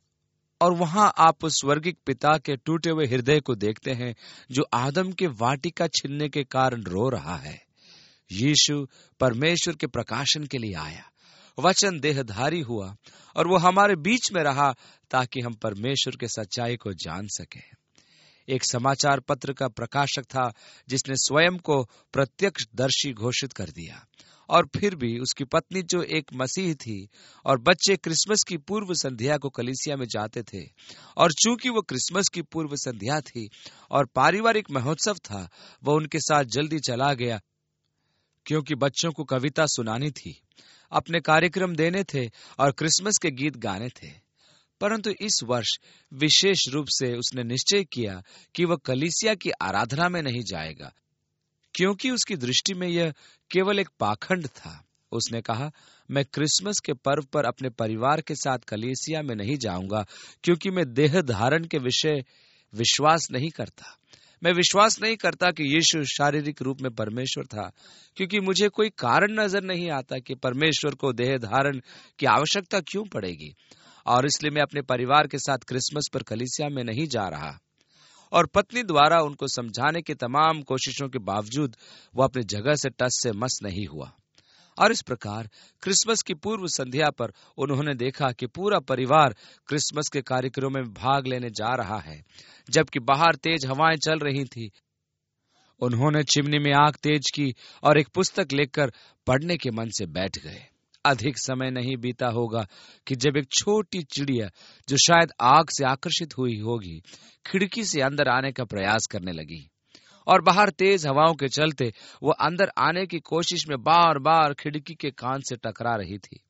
और वहां आप उस स्वर्गिक पिता के टूटे हुए हृदय को देखते हैं, जो आदम के वाटिका छीनने के कारण रो रहा है। यीशु परमेश्वर के प्रकाशन के लिए आया, वचन देहधारी हुआ और वो हमारे बीच में रहा ताकि हम परमेश्वर के सच्चाई को जान सकें। एक समाचार पत्र का प्रकाशक था जिसने स्वयं को प्रत्यक्षदर्शी घोषित कर दिया, और फिर भी उसकी पत्नी जो एक मसीह थी और बच्चे क्रिसमस की पूर्व संध्या को कलीसिया में जाते थे, और चूंकि वो क्रिसमस की पूर्व संध्या थी और पारिवारिक महोत्सव था, वह उनके साथ जल्दी चला गया, क्योंकि बच्चों को कविता सुनानी थी, अपने कार्यक्रम देने थे और क्रिसमस के गीत गाने थे। परंतु इस वर्ष विशेष रूप से उसने निश्चय किया कि वह कलीसिया की आराधना में नहीं जाएगा, क्योंकि उसकी दृष्टि में यह केवल एक पाखंड था। उसने कहा, मैं क्रिसमस के पर्व पर अपने परिवार के साथ कलीसिया में नहीं जाऊंगा, क्योंकि मैं देह धारण के विषय विश्वास नहीं करता। मैं विश्वास नहीं करता कि यीशु शारीरिक रूप में परमेश्वर था, क्योंकि मुझे कोई कारण नजर नहीं आता कि परमेश्वर को देह धारण की आवश्यकता क्यों पड़ेगी, और इसलिए मैं अपने परिवार के साथ क्रिसमस पर कलीसिया में नहीं जा रहा। और पत्नी द्वारा उनको समझाने की तमाम कोशिशों के बावजूद वह अपनी जगह से टस से मस नहीं हुआ। और इस प्रकार क्रिसमस की पूर्व संध्या पर उन्होंने देखा कि पूरा परिवार क्रिसमस के कार्यक्रमों में भाग लेने जा रहा है, जबकि बाहर तेज हवाएं चल रही थी। उन्होंने चिमनी में आग तेज की और एक पुस्तक लेकर पढ़ने के मन से बैठ गए। अधिक समय नहीं बीता होगा कि जब एक छोटी चिड़िया, जो शायद आग से आकर्षित हुई होगी, खिड़की से अंदर आने का प्रयास करने लगी, और बाहर तेज हवाओं के चलते वो अंदर आने की कोशिश में बार बार खिड़की के कान से टकरा रही थी।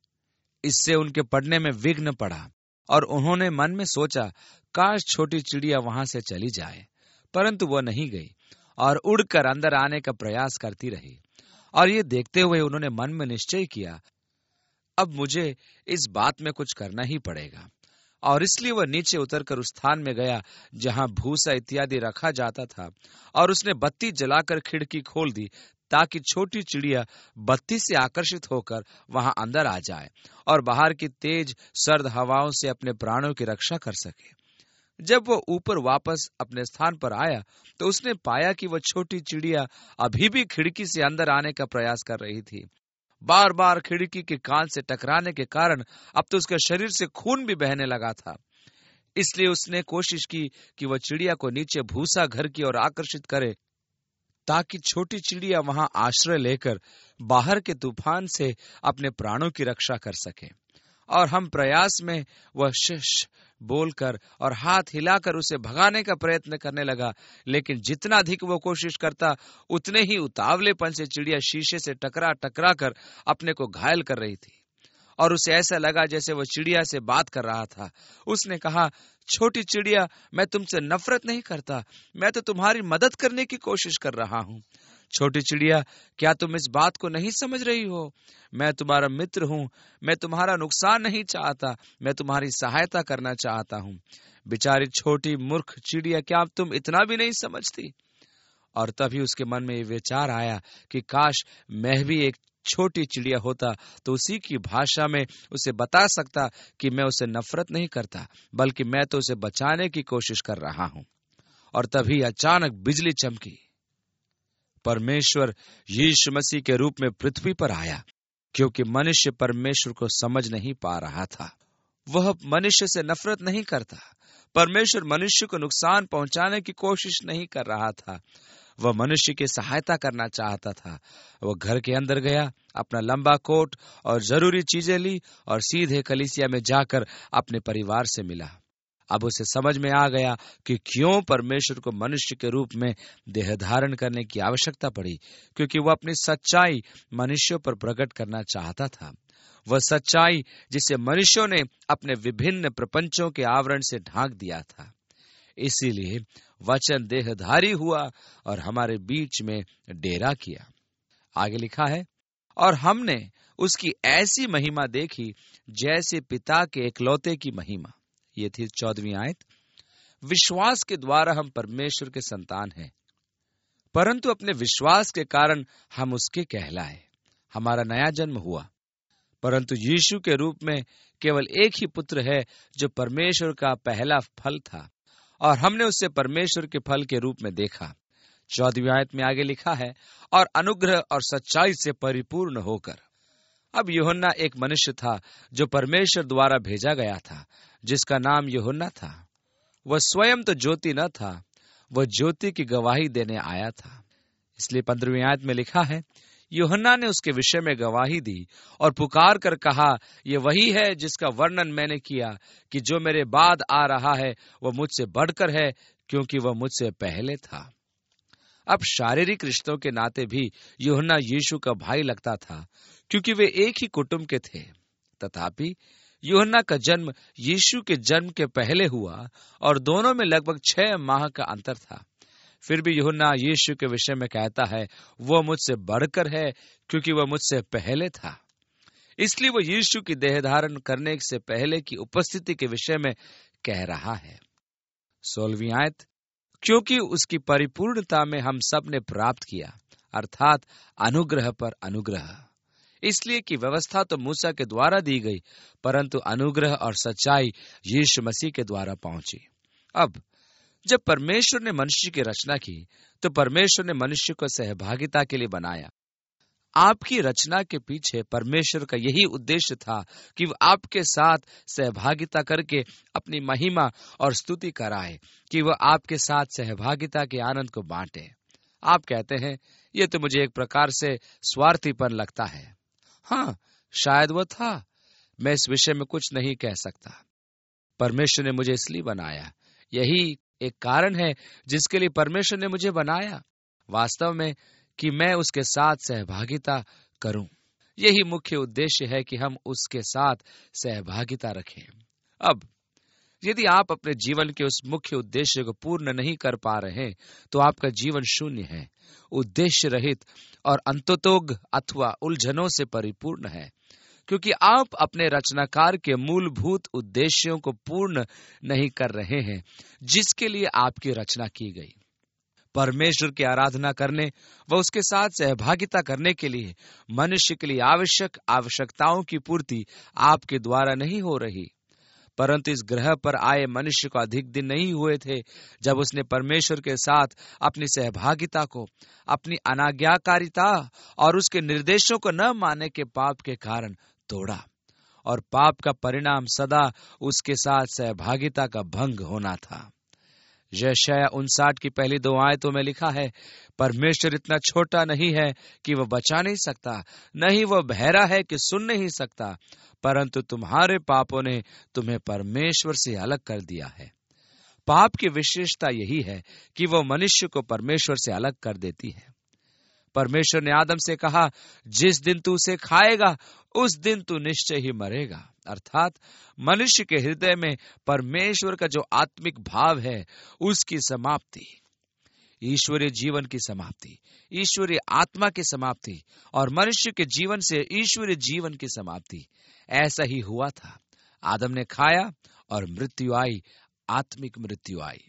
इससे उनके पढ़ने में विघ्न पड़ा और उन्होंने मन में सोचा, काश छोटी चिड़िया वहां से चली जाए, परंतु वह नहीं गई और उड़कर अंदर आने का प्रयास करती रही। और ये देखते हुए उन्होंने मन में निश्चय किया, अब मुझे इस बात में कुछ करना ही पड़ेगा। और इसलिए वह नीचे उतरकर उस स्थान में गया जहां भूसा इत्यादि रखा जाता था, और उसने बत्ती जलाकर खिड़की खोल दी ताकि छोटी चिड़िया बत्ती से आकर्षित होकर वहां अंदर आ जाए और बाहर की तेज सर्द हवाओं से अपने प्राणों की रक्षा कर सके। जब वह ऊपर वापस अपने स्थान पर आया तो उसने पाया कि वह छोटी चिड़िया अभी भी खिड़की से अंदर आने का प्रयास कर रही थी। बार बार खिड़की के कान से टकराने के कारण अब तो उसके शरीर से खून भी बहने लगा था। इसलिए उसने कोशिश की कि वह चिड़िया को नीचे भूसा घर की ओर आकर्षित करे, ताकि छोटी चिड़िया वहां आश्रय लेकर बाहर के तूफान से अपने प्राणों की रक्षा कर सके। और हम प्रयास में वह शश बोलकर और हाथ हिलाकर उसे भगाने का प्रयत्न करने लगा, लेकिन जितना अधिक वो कोशिश करता उतने ही उतावलेपन से चिड़िया शीशे से टकरा टकरा कर अपने को घायल कर रही थी और उसे ऐसा लगा जैसे वो चिड़िया से बात कर रहा था। उसने कहा, छोटी चिड़िया, मैं तुमसे नफरत नहीं करता, मैं तो तुम्हारी मदद करने की कोशिश कर रहा हूँ। छोटी चिड़िया, क्या तुम इस बात को नहीं समझ रही हो? मैं तुम्हारा मित्र हूँ, मैं तुम्हारा नुकसान नहीं चाहता, मैं तुम्हारी सहायता करना चाहता हूँ। बेचारी छोटी मूर्ख चिड़िया, क्या तुम इतना भी नहीं समझती? और तभी उसके मन में ये विचार आया कि काश मैं भी एक छोटी चिड़िया होता तो उसी की भाषा में उसे बता सकता कि मैं उसे नफरत नहीं करता, बल्कि मैं तो उसे बचाने की कोशिश कर रहा हूँ। और तभी अचानक बिजली चमकी। परमेश्वर यीशु मसीह के रूप में पृथ्वी पर आया, क्योंकि मनुष्य परमेश्वर को समझ नहीं पा रहा था। वह मनुष्य से नफरत नहीं करता। परमेश्वर मनुष्य को नुकसान पहुंचाने की कोशिश नहीं कर रहा था, वह मनुष्य की सहायता करना चाहता था। वह घर के अंदर गया, अपना लंबा कोट और जरूरी चीजें ली और सीधे कलीसिया में जाकर अपने परिवार से मिला। अब उसे समझ में आ गया कि क्यों परमेश्वर को मनुष्य के रूप में देह धारण करने की आवश्यकता पड़ी, क्योंकि वह अपनी सच्चाई मनुष्यों पर प्रकट करना चाहता था। वह सच्चाई जिसे मनुष्यों ने अपने विभिन्न प्रपंचों के आवरण से ढांक दिया था। इसीलिए वचन देहधारी हुआ और हमारे बीच में डेरा किया। आगे लिखा है, और हमने उसकी ऐसी महिमा देखी जैसे पिता के एकलौते की महिमा। ये थी 14वीं आयत। विश्वास के द्वारा हम परमेश्वर के संतान हैं, परंतु अपने विश्वास के कारण हम उसके कहलाए। हमारा नया जन्म हुआ, परंतु यीशु के रूप में केवल एक ही पुत्र है जो परमेश्वर का पहला फल था, और हमने उसे परमेश्वर के फल के रूप में देखा। 14वीं आयत में आगे लिखा है, और अनुग्रह और सच्चाई से परिपूर्ण होकर। अब यूहन्ना एक मनुष्य था जो परमेश्वर द्वारा भेजा गया था, जिसका नाम यूहन्ना था। वह स्वयं तो ज्योति न था, वह ज्योति की गवाही देने आया था। इसलिए 15वीं आयत में लिखा है, यूहन्ना ने उसके विषय में गवाही दी और पुकार कर कहा, ये वही है जिसका वर्णन मैंने किया कि जो मेरे बाद आ रहा है वह मुझसे बढ़कर है, क्योंकि वह मुझसे पहले था। अब शारीरिक रिश्तों के नाते भी यूहन्ना यीशु का भाई लगता था, क्योंकि वे एक ही कुटुंब के थे। तथापि यूहन्ना का जन्म यीशु के जन्म के पहले हुआ और दोनों में लगभग 6 माह का अंतर था। फिर भी यूहन्ना यीशु के विषय में कहता है, वो मुझसे बढ़कर है, क्योंकि वह मुझसे पहले था। इसलिए वो यीशु की देह धारण करने से पहले की उपस्थिति के विषय में कह रहा है। 16वीं आयत, क्योंकि उसकी परिपूर्णता में हम सब ने प्राप्त किया, अर्थात अनुग्रह पर अनुग्रह। इसलिए कि व्यवस्था तो मूसा के द्वारा दी गई, परंतु अनुग्रह और सच्चाई यीशु मसीह के द्वारा पहुंची। अब जब परमेश्वर ने मनुष्य की रचना की, तो परमेश्वर ने मनुष्य को सहभागिता के लिए बनाया। आपकी रचना के पीछे परमेश्वर का यही उद्देश्य था कि वह आपके साथ सहभागिता करके अपनी महिमा और स्तुति कराए, कि वह आपके साथ सहभागिता के आनंद को बांटे। आप कहते हैं, यह तो मुझे एक प्रकार से स्वार्थीपन लगता है। हाँ, शायद वह था। मैं इस विषय में कुछ नहीं कह सकता। परमेश्वर ने मुझे इसलिए बनाया, यही एक कारण है जिसके लिए परमेश्वर ने मुझे बनाया, वास्तव में कि मैं उसके साथ सहभागिता करूं। यही मुख्य उद्देश्य है कि हम उसके साथ सहभागिता रखें। अब यदि आप अपने जीवन के उस मुख्य उद्देश्य को पूर्ण नहीं कर पा रहे, तो आपका जीवन शून्य है, उद्देश्य रहित और अंततोग अथवा उलझनों से परिपूर्ण है, क्योंकि आप अपने रचनाकार के मूलभूत उद्देश्यों को पूर्ण नहीं कर रहे हैं जिसके लिए आपकी रचना की गई। परमेश्वर की आराधना करने व उसके साथ सहभागिता करने के लिए मनुष्य के लिए आवश्यक आवश्यकताओं की पूर्ति आपके द्वारा नहीं हो रही, परंतु इस ग्रह पर आए मनुष्य को अधिक दिन नहीं हुए थे जब उसने परमेश्वर के साथ अपनी सहभागिता को अपनी अनाज्ञाकारिता और उसके निर्देशों को न मानने के पाप के कारण तोड़ा, और पाप का परिणाम सदा उसके साथ सहभागिता का भंग होना था। यशायाह 59 की पहली 2 आयतों में लिखा है, परमेश्वर इतना छोटा नहीं है कि वह बचा नहीं सकता, नहीं वह बहरा है कि सुन नहीं सकता, परंतु तुम्हारे पापों ने तुम्हें परमेश्वर से अलग कर दिया है। पाप की विशेषता यही है कि वह मनुष्य को परमेश्वर से अलग कर देती है। परमेश्वर ने आदम से कहा, जिस दिन तू उसे खाएगा उस दिन तू निश्चय ही मरेगा। अर्थात मनुष्य के हृदय में परमेश्वर का जो आत्मिक भाव है उसकी समाप्ति, ईश्वरीय जीवन की समाप्ति, ईश्वरीय आत्मा की समाप्ति और मनुष्य के जीवन से ईश्वरीय जीवन की समाप्ति, ऐसा ही हुआ था। आदम ने खाया और मृत्यु आई, आत्मिक मृत्यु आई।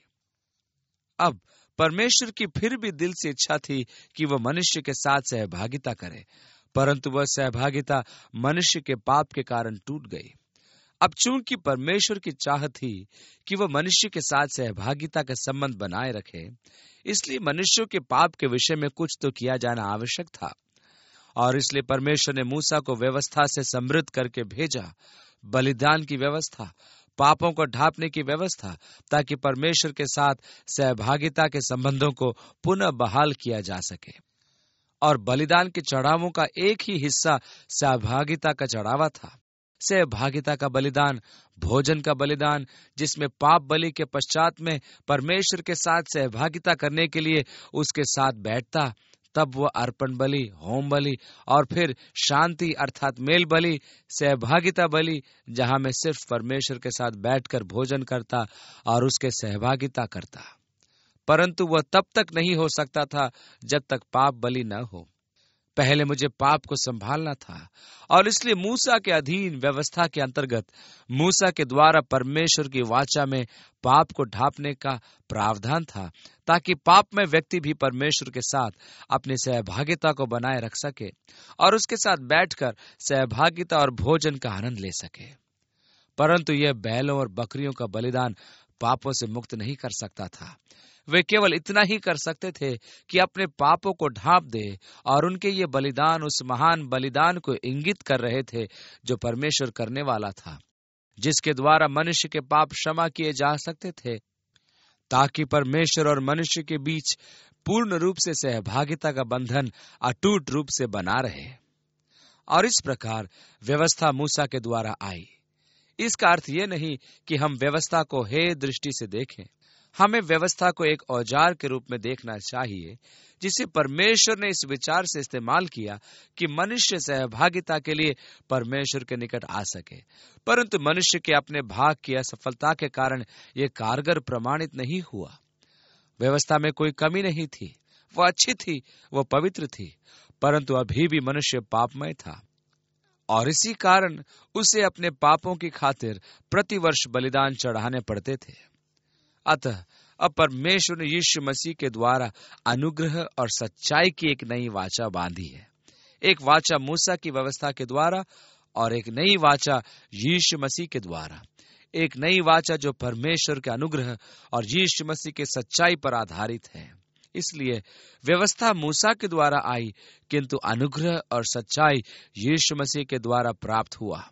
अब परमेश्वर की फिर भी दिल से इच्छा थी कि वह मनुष्य के साथ सहभागिता करे, परंतु वह सहभागिता मनुष्य के पाप के कारण टूट गई। अब चूंकि परमेश्वर की चाह थी कि वह मनुष्य के साथ सहभागिता का संबंध बनाए रखे, इसलिए मनुष्यों के पाप के विषय में कुछ तो किया जाना आवश्यक था। और इसलिए परमेश्वर ने मूसा को व्यवस्था से समृद्ध करके भेजा, बलिदान की व्यवस्था, पापों को ढांपने की व्यवस्था, ताकि परमेश्वर के साथ सहभागिता के संबंधों को पुनः बहाल किया जा सके। और बलिदान के चढ़ावों का एक ही हिस्सा सहभागिता का चढ़ावा था। सहभागिता का बलिदान, भोजन का बलिदान, जिसमें पाप बलि के पश्चात में परमेश्वर के साथ सहभागिता करने के लिए उसके साथ बैठता, तब वह अर्पण बलि, होम बलि और फिर शांति अर्थात मेल बलि, सहभागिता बलि, जहां मैं सिर्फ परमेश्वर के साथ बैठकर भोजन करता और उसके सहभागिता करता। परंतु वह तब तक नहीं हो सकता था जब तक पाप बलि न हो। पहले मुझे पाप को संभालना था और इसलिए मूसा के अधीन व्यवस्था के अंतर्गत मूसा के द्वारा परमेश्वर की वाचा में पाप को ढांपने का प्रावधान था, ताकि पाप में व्यक्ति भी परमेश्वर के साथ अपनी सहभागिता को बनाए रख सके और उसके साथ बैठकर सहभागिता और भोजन का आनंद ले सके। परंतु यह बैलों और बकरियों का बलिदान पापों से मुक्त नहीं कर सकता था। वे केवल इतना ही कर सकते थे कि अपने पापों को ढांप दे, और उनके ये बलिदान उस महान बलिदान को इंगित कर रहे थे जो परमेश्वर करने वाला था, जिसके द्वारा मनुष्य के पाप क्षमा किए जा सकते थे, ताकि परमेश्वर और मनुष्य के बीच पूर्ण रूप से सहभागिता का बंधन अटूट रूप से बना रहे। और इस प्रकार व्यवस्था मूसा के द्वारा आई। इसका अर्थ यह नहीं कि हम व्यवस्था को हे दृष्टि से देखें। हमें व्यवस्था को एक औजार के रूप में देखना चाहिए, जिसे परमेश्वर ने इस विचार से इस्तेमाल किया कि मनुष्य सहभागिता के लिए परमेश्वर के निकट आ सके। परंतु मनुष्य के अपने भाग की असफलता के कारण यह कारगर प्रमाणित नहीं हुआ। व्यवस्था में कोई कमी नहीं थी, वह अच्छी थी, वह पवित्र थी, परंतु अभी भी मनुष्य पापमय था और इसी कारण उसे अपने पापों की खातिर प्रतिवर्ष बलिदान चढ़ाने पड़ते थे। अतः अब परमेश्वर ने यीशु मसीह के द्वारा अनुग्रह और सच्चाई की एक नई वाचा बांधी है। एक वाचा मूसा की व्यवस्था के द्वारा और एक नई वाचा यीशु मसीह के द्वारा। एक नई वाचा जो परमेश्वर के अनुग्रह और यीशु मसीह के सच्चाई पर आधारित है। इसलिए व्यवस्था मूसा के द्वारा आई, किंतु अनुग्रह और सच्चाई यीशु मसीह के द्वारा प्राप्त हुआ।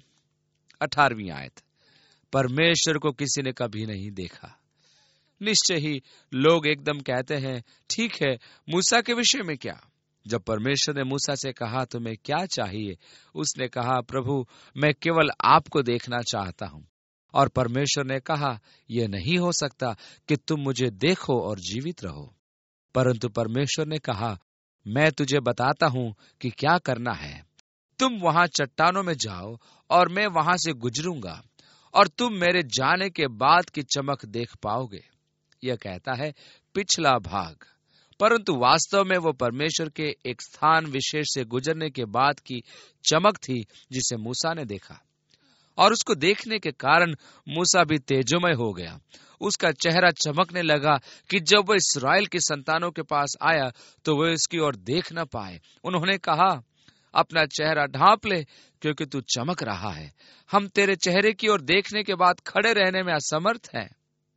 18वीं आयत, परमेश्वर को किसी ने कभी नहीं देखा। निश्चय ही लोग एकदम कहते हैं, ठीक है, मूसा के विषय में क्या? जब परमेश्वर ने मूसा से कहा तुम्हें क्या चाहिए, उसने कहा, प्रभु मैं केवल आपको देखना चाहता हूं। और परमेश्वर ने कहा, यह नहीं हो सकता कि तुम मुझे देखो और जीवित रहो। परंतु परमेश्वर ने कहा, मैं तुझे बताता हूं कि क्या करना है। तुम वहां चट्टानों में जाओ और मैं वहां से गुजरूंगा और तुम मेरे जाने के बाद की चमक देख पाओगे। यह कहता है पिछला भाग, परंतु वास्तव में वो परमेश्वर के एक स्थान विशेष से गुजरने के बाद की चमक थी जिसे मूसा ने देखा। और उसको देखने के कारण मूसा भी तेजोमय हो गया। उसका चेहरा चमकने लगा कि जब वह इस्राएल की संतानों के पास आया तो वह इसकी ओर देख न पाए। उन्होंने कहा, अपना चेहरा ढांप ले, क्योंकि तू चमक रहा है। हम तेरे चेहरे की ओर देखने के बाद खड़े रहने में असमर्थ हैं।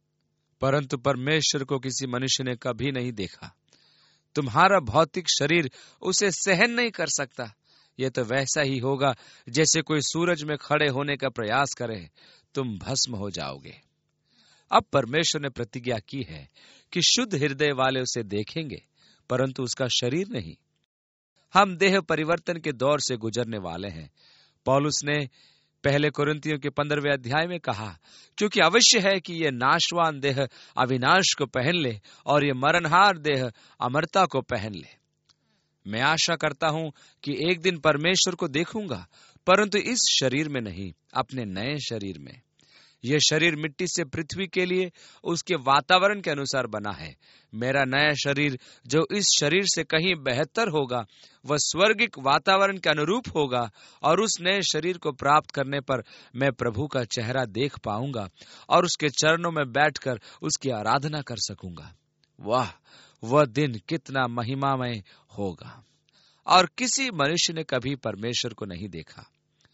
परंतु परमेश्वर को किसी मनुष्य ने कभी नहीं देखा। तुम्हारा भौतिक शरीर उसे सहन नहीं कर सकता। यह तो वैसा ही होगा जैसे कोई सूरज में खड़े होने का प्रयास करे, तुम भस्म हो जाओगे। अब परमेश्वर ने प्रतिज्ञा की है कि शुद्ध हृदय वाले उसे देखेंगे, परंतु उसका शरीर नहीं। हम देह परिवर्तन के दौर से गुजरने वाले हैं। पौलुस ने पहले कुरिन्थियों के 15वें अध्याय में कहा, क्योंकि अवश्य है कि ये नाशवान देह अविनाश को पहन ले और ये मरणहार देह अमरता को पहन ले। मैं आशा करता हूं कि एक दिन परमेश्वर को देखूंगा, परंतु इस शरीर में नहीं, अपने नए शरीर में। यह शरीर मिट्टी से पृथ्वी के लिए उसके वातावरण के अनुसार बना है। मेरा नया शरीर जो इस शरीर से कहीं बेहतर होगा, वह स्वर्गिक वातावरण के अनुरूप होगा, और उस नए शरीर को प्राप्त करने पर मैं प्रभु का चेहरा देख पाऊंगा और उसके चरणों में बैठकर उसकी आराधना कर सकूंगा। वाह, वह दिन कितना महिमामय होगा। और किसी मनुष्य ने कभी परमेश्वर को नहीं देखा।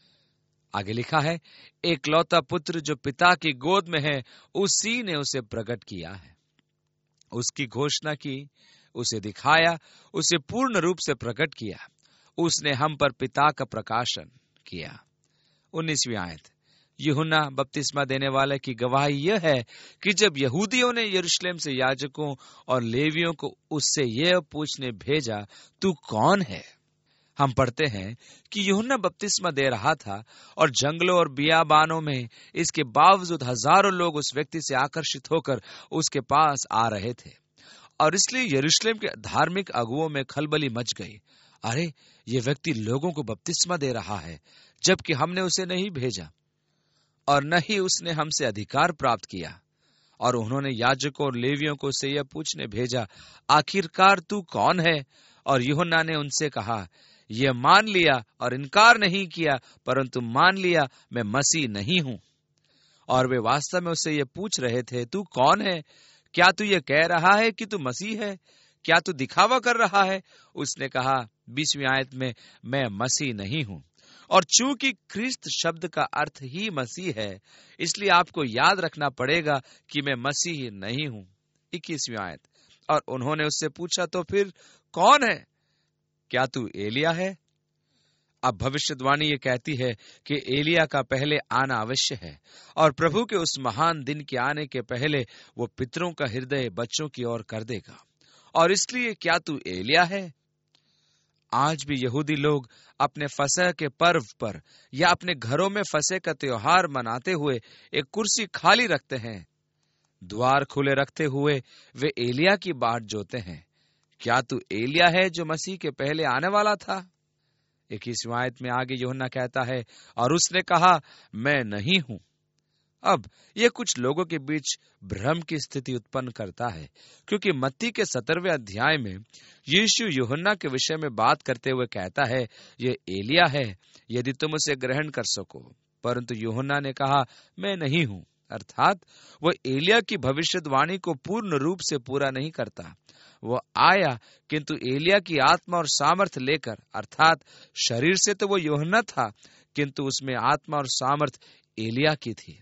आगे लिखा है, एकलौता पुत्र जो पिता की गोद में है, उसी ने उसे प्रकट किया है। उसकी घोषणा की, उसे दिखाया, उसे पूर्ण रूप से प्रकट किया। उसने हम पर पिता का प्रकाशन किया। 19वीं आयत, यूहन्ना बपतिस्मा देने वाले की गवाही यह है कि जब यहूदियों ने यरूशलेम से याजकों और लेवियों को उससे यह पूछने भेजा, तू कौन है? हम पढ़ते हैं कि यूहन्ना बपतिस्मा दे रहा था और जंगलों और बियाबानों में इसके बावजूद हजारों लोग उस व्यक्ति से आकर्षित होकर उसके पास आ रहे थे, और इसलिए यरूशलेम के धार्मिक अगुओं में खलबली मच गई। अरे, ये व्यक्ति लोगों को बपतिस्मा दे रहा है, जबकि हमने उसे नहीं भेजा और न ही उसने हमसे अधिकार प्राप्त किया। और उन्होंने याजकों और लेवियों को उससे यह पूछने भेजा, आखिरकार तू कौन है? और यूहन्ना ने उनसे कहा, यह मान लिया और इनकार नहीं किया, परंतु मान लिया मैं मसीह नहीं हूं। और वे वास्तव में उससे यह पूछ रहे थे, तू कौन है? क्या तू ये कह रहा है कि तू मसीह है? क्या तू दिखावा कर रहा है? उसने कहा 20वीं आयत में, मैं मसीह नहीं हूं। और चूंकि ख्रिस्त शब्द का अर्थ ही मसीह है, इसलिए आपको याद रखना पड़ेगा कि मैं मसीह नहीं हूं। 21वीं आयत, और उन्होंने उससे पूछा, तो फिर कौन है? क्या तू एलिया है? अब भविष्यवाणी ये कहती है कि एलिया का पहले आना अवश्य है, और प्रभु के उस महान दिन के आने के पहले वो पितरों का हृदय बच्चों की ओर कर देगा। और इसलिए क्या तू एलिया है? आज भी यहूदी लोग अपने फसह के पर्व पर या अपने घरों में फसह का त्योहार मनाते हुए एक कुर्सी खाली रखते हैं। द्वार खुले रखते हुए वे एलिया की बाट जोते हैं। क्या तू एलिया है जो मसीह के पहले आने वाला था? 21वीं आयत में आगे यूहन्ना कहता है, और उसने कहा, मैं नहीं हूं। अब यह कुछ लोगों के बीच भ्रम की स्थिति उत्पन्न करता है, क्योंकि मत्ती के 17वें अध्याय में यीशु यूहन्ना के विषय में बात करते हुए कहता है, यह एलिया है, यदि तुम उसे ग्रहण कर सको। परंतु यूहन्ना ने कहा, मैं नहीं हूं। अर्थात वह एलिया की भविष्यवाणी को पूर्ण रूप से पूरा नहीं करता। वह आया, किंतु एलिया की आत्मा और सामर्थ लेकर, अर्थात शरीर से तो वो यूहन्ना था, किंतु उसमें आत्मा और सामर्थ एलिया की थी।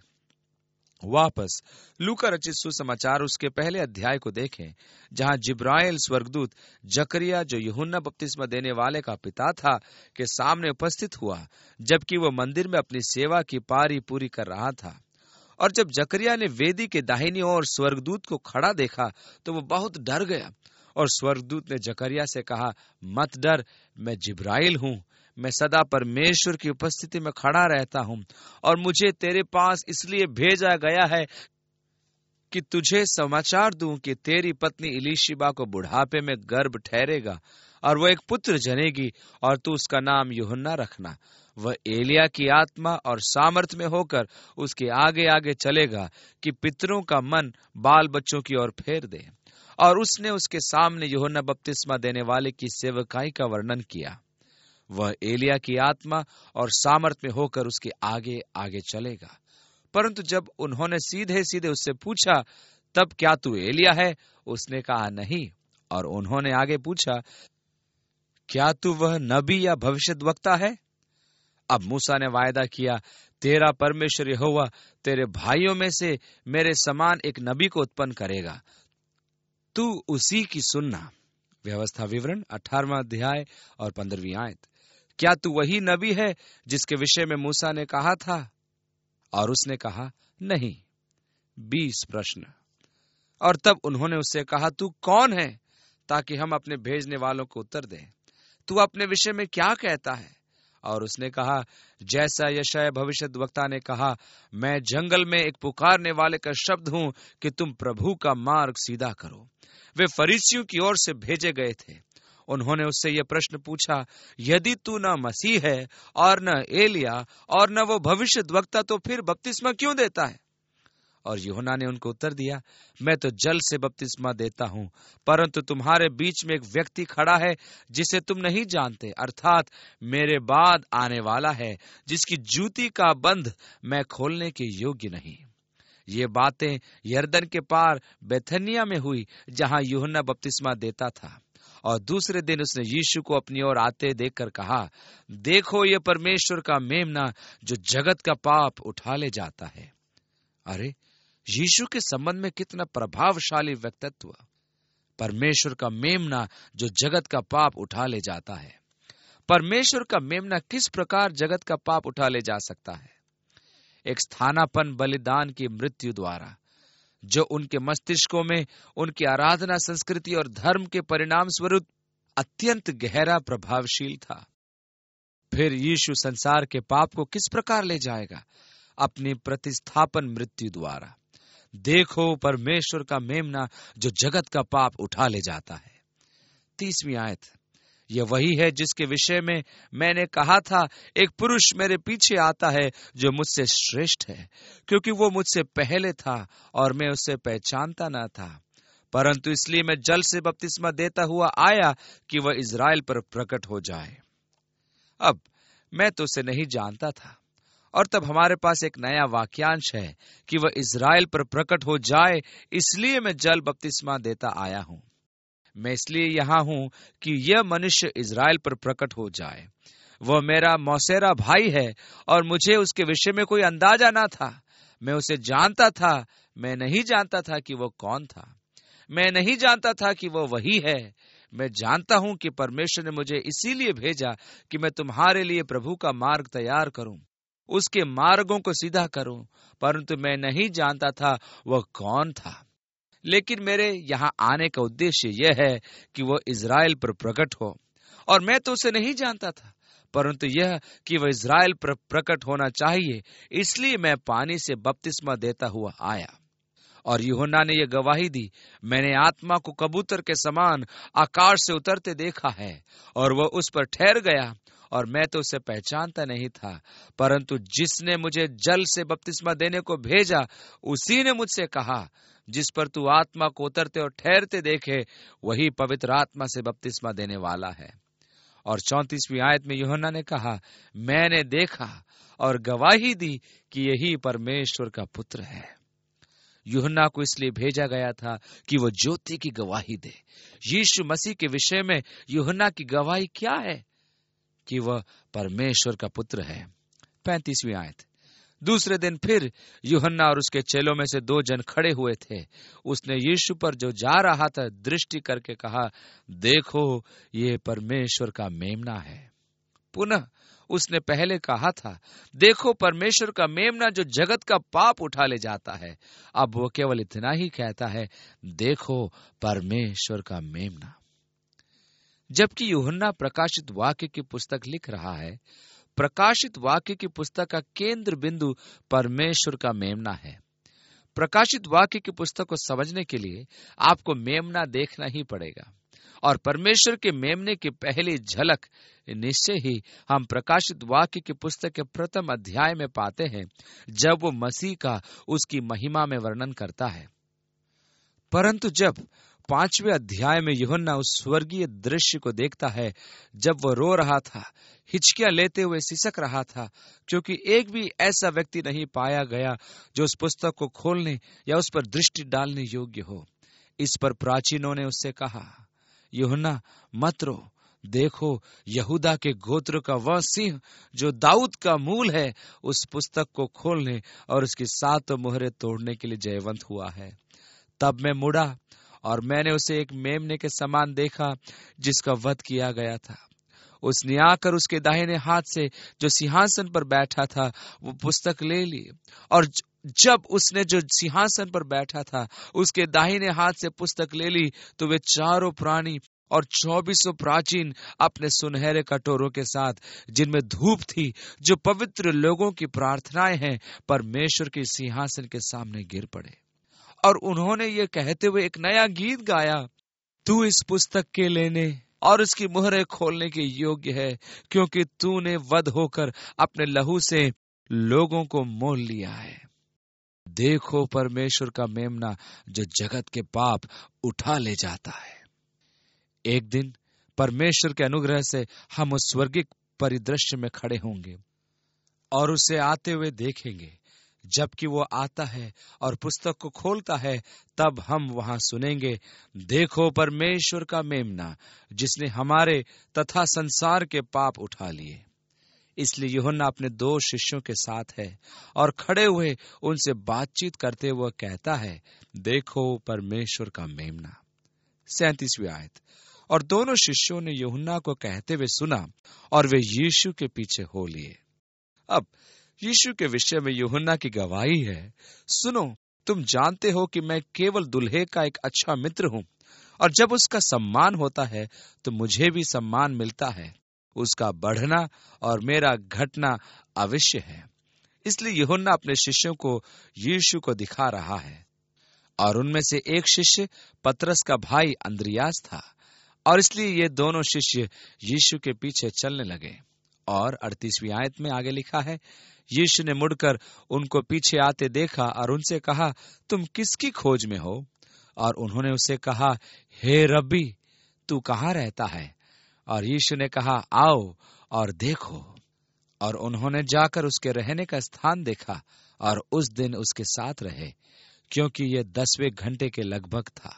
वापस लूका रचित सुसमाचार उसके पहले अध्याय को देखें, जहां जिब्राइल स्वर्गदूत जकरिया, जो यूहन्ना बपतिस्मा देने वाले का पिता था, के सामने उपस्थित हुआ, जबकि वह मंदिर में अपनी सेवा की पारी पूरी कर रहा था। और जब जकरिया ने वेदी के दाहिनी ओर स्वर्गदूत को खड़ा देखा, तो वो बहुत डर गया। और स्वर्गदूत ने जकरिया से कहा, मत डर, मैं जिब्राइल हूं। मैं सदा परमेश्वर की उपस्थिति में खड़ा रहता हूं, और मुझे तेरे पास इसलिए भेजा गया है कि तुझे समाचार दूं कि तेरी पत्नी इलीशिबा को बुढ़ापे में गर्भ ठहरेगा, और वह एक पुत्र जनेगी, और तू उसका नाम यूहन्ना रखना। वह एलिया की आत्मा और सामर्थ में होकर उसके आगे आगे चलेगा कि पितरों का मन बाल बच्चों की ओर फेर दे। और उसने उसके सामने यूहन्ना बपतिस्मा देने वाले की सेवकाई का वर्णन किया। वह एलिया की आत्मा और सामर्थ में होकर उसके आगे आगे चलेगा। परंतु जब उन्होंने सीधे सीधे उससे पूछा, तब क्या तू एलिया है? उसने कहा, नहीं। और उन्होंने आगे पूछा, क्या तू वह नबी या भविष्यद्वक्ता है? अब मूसा ने वायदा किया, तेरा परमेश्वर यहोवा तेरे भाइयों में से मेरे समान एक नबी को उत्पन्न करेगा, तू उसी की सुनना। व्यवस्था विवरण 18वां अध्याय और 15वीं आयत। क्या तू वही नबी है जिसके विषय में मूसा ने कहा था? और उसने कहा, नहीं। 20 प्रश्न। और तब उन्होंने उससे कहा, तू कौन है ताकि हम अपने भेजने वालों को उत्तर दें? तू अपने विषय में क्या कहता है? और उसने कहा, जैसा यशायाह भविष्यद्वक्ता ने कहा, मैं जंगल में एक पुकारने वाले का शब्द हूं कि तुम प्रभु का मार्ग सीधा करो। वे फरीसियों की ओर से भेजे गए थे। उन्होंने उससे यह प्रश्न पूछा, यदि तू न मसीह है और न एलिया और न वो भविष्यद्वक्ता, तो फिर बपतिस्मा क्यों देता है? और यूहन्ना ने उनको उत्तर दिया, मैं तो जल से बपतिस्मा देता हूं, परंतु तुम्हारे बीच में एक व्यक्ति खड़ा है जिसे तुम नहीं जानते, अर्थात मेरे बाद आने वाला है, जिसकी जूती का बंध मैं खोलने के योग्य नहीं। ये बातें यरदन के पार बेथनिया में हुई, जहां यूहन्ना बपतिस्मा देता था। और दूसरे दिन उसने यीशु को अपनी ओर आते देखकर कहा, देखो, ये परमेश्वर का मेमना जो जगत का पाप उठा ले जाता है। अरे, यीशु के संबंध में कितना प्रभावशाली व्यक्तित्व! परमेश्वर का मेमना जो जगत का पाप उठा ले जाता है। परमेश्वर का मेमना किस प्रकार जगत का पाप उठा ले जा सकता है? एक स्थानापन्न बलिदान की मृत्यु द्वारा, जो उनके मस्तिष्कों में उनकी आराधना संस्कृति और धर्म के परिणाम स्वरूप अत्यंत गहरा प्रभावशील था। फिर यीशु संसार के पाप को किस प्रकार ले जाएगा? अपनी प्रतिस्थापन मृत्यु द्वारा। देखो, परमेश्वर का मेमना जो जगत का पाप उठा ले जाता है। 30वीं आयत, यह वही है जिसके विषय में मैंने कहा था, एक पुरुष मेरे पीछे आता है जो मुझसे श्रेष्ठ है, क्योंकि वो मुझसे पहले था और मैं उसे पहचानता न था, परंतु इसलिए मैं जल से बपतिस्मा देता हुआ आया कि वह इज़राइल पर प्रकट हो जाए। अब मैं तो उसे नहीं जानता था, और तब हमारे पास एक नया वाक्यांश है कि वह इज़राइल पर प्रकट हो जाए, इसलिए मैं जल बपतिस्मा देता आया हूं। मैं इसलिए यहां हूं कि यह मनुष्य इज़राइल पर प्रकट हो जाए। वह मेरा मौसेरा भाई है और मुझे उसके विषय में कोई अंदाजा ना था। मैं उसे जानता था, मैं नहीं जानता था कि वह कौन था। मैं नहीं जानता था कि वह वही है। मैं जानता हूं कि परमेश्वर ने मुझे इसीलिए भेजा कि मैं तुम्हारे लिए प्रभु का मार्ग तैयार करूं, उसके मार्गों को सीधा करूं, परंतु मैं नहीं जानता था वह कौन था। लेकिन मेरे यहाँ आने का उद्देश्य यह है कि वह इज़राइल पर प्रकट हो, और मैं तो उसे नहीं जानता था, परंतु यह कि वह इज़राइल पर प्रकट होना चाहिए, इसलिए मैं पानी से बपतिस्मा देता हुआ आया। और यूहन्ना ने यह गवाही दी, मैंने आत्मा को कबूतर के समान आकाश से उतरते देखा है, और वह उस पर ठहर गया, और मैं तो उसे पहचानता नहीं था, परंतु जिसने मुझे जल से बपतिस्मा देने को भेजा, उसी ने मुझसे कहा, जिस पर तू आत्मा को उतरते और ठहरते देखे, वही पवित्र आत्मा से बपतिस्मा देने वाला है। और 34वीं आयत में यूहन्ना ने कहा, मैंने देखा और गवाही दी कि यही परमेश्वर का पुत्र है। यूहन्ना को इसलिए भेजा गया था कि वह ज्योति की गवाही दे। यीशु मसीह के विषय में यूहन्ना की गवाही क्या है? कि वह परमेश्वर का पुत्र है। 35वीं आयत, दूसरे दिन फिर यूहन्ना और उसके चेलों में से 2 जन खड़े हुए थे। उसने यीशु पर जो जा रहा था दृष्टि करके कहा, देखो, ये परमेश्वर का मेमना है। पुनः उसने पहले कहा था, देखो, परमेश्वर का मेमना जो जगत का पाप उठा ले जाता है। अब वो केवल इतना ही कहता है, देखो, परमेश्वर का मेमना। जबकि यूहन्ना प्रकाशित वाक्य की पुस्तक लिख रहा है, प्रकाशित वाक्य की पुस्तक का केंद्र बिंदु परमेश्वर का मेमना है। प्रकाशित वाक्य की पुस्तक को समझने के लिए आपको मेमना देखना ही पड़ेगा, और परमेश्वर के मेमने की पहली झलक निश्चय ही हम प्रकाशित वाक्य की पुस्तक के प्रथम अध्याय में पाते हैं, जब वो मसीह का उसकी महिमा में वर्णन करता है। परंतु जब 5वें अध्याय में यूहन्ना उस स्वर्गीय दृश्य को देखता है, जब वो रो रहा था, हिचकियां लेते हुए सिसक रहा था, क्योंकि एक भी ऐसा व्यक्ति नहीं पाया गया जो उस पुस्तक को खोलने या उस पर दृष्टि डालने योग्य हो। इस पर प्राचीनों ने उससे कहा, यूहन्ना, मत रो, देखो, यहूदा के गोत्र का वह सिंह जो दाऊद का मूल है, उस पुस्तक को खोलने और उसकी 7 मोहरें तोड़ने के लिए जयवंत हुआ है। तब मैं मुड़ा और मैंने उसे एक मेमने के समान देखा जिसका वध किया गया था। उसने आकर उसके दाहिने हाथ से जो सिंहासन पर बैठा था वो पुस्तक ले ली, और जब उसने जो सिंहासन पर बैठा था उसके दाहिने हाथ से पुस्तक ले ली, तो वे चारों प्राणी और 24 प्राचीन अपने सुनहरे कटोरों के साथ, जिनमें धूप थी, जो पवित्र लोगों की प्रार्थनाएं हैं, परमेश्वर के सिंहासन के सामने गिर पड़े। और उन्होंने ये कहते हुए एक नया गीत गाया, तू इस पुस्तक के लेने और उसकी मुहरें खोलने के योग्य है, क्योंकि तूने वध होकर अपने लहू से लोगों को मोल लिया है। देखो परमेश्वर का मेमना, जो जगत के पाप उठा ले जाता है। एक दिन परमेश्वर के अनुग्रह से हम उस स्वर्गिक परिदृश्य में खड़े होंगे और उसे आते हुए देखेंगे। जबकि वो आता है और पुस्तक को खोलता है, तब हम वहां सुनेंगे, देखो परमेश्वर का मेमना, जिसने हमारे तथा संसार के पाप उठा लिए। इसलिए यूहन्ना अपने 2 शिष्यों के साथ है और खड़े हुए उनसे बातचीत करते हुए कहता है, देखो परमेश्वर का मेमना। 37वीं आयत। और दोनों शिष्यों ने यूहन्ना को कहते हुए सुना और वे यीशु के पीछे हो लिए। अब यीशु के विषय में यूहन्ना की गवाही है, सुनो, तुम जानते हो कि मैं केवल दुल्हे का एक अच्छा मित्र हूं, और जब उसका सम्मान होता है तो मुझे भी सम्मान मिलता है। उसका बढ़ना और मेरा घटना अवश्य है। इसलिए यूहन्ना अपने शिष्यों को यीशु को दिखा रहा है। और उनमें से एक शिष्य पतरस का भाई अंद्रियास था, और इसलिए ये दोनों शिष्य यीशु के पीछे चलने लगे। और 38वीं आयत में आगे लिखा है, यीशु ने मुड़कर उनको पीछे आते देखा और उनसे कहा, तुम किसकी खोज में हो? और उन्होंने उसे कहा, हे रब्बी, तू कहाँ रहता है? और यीशु ने कहा, आओ और देखो। और उन्होंने जाकर उसके रहने का स्थान देखा और उस दिन उसके साथ रहे, क्योंकि ये 10वें घंटे के लगभग था।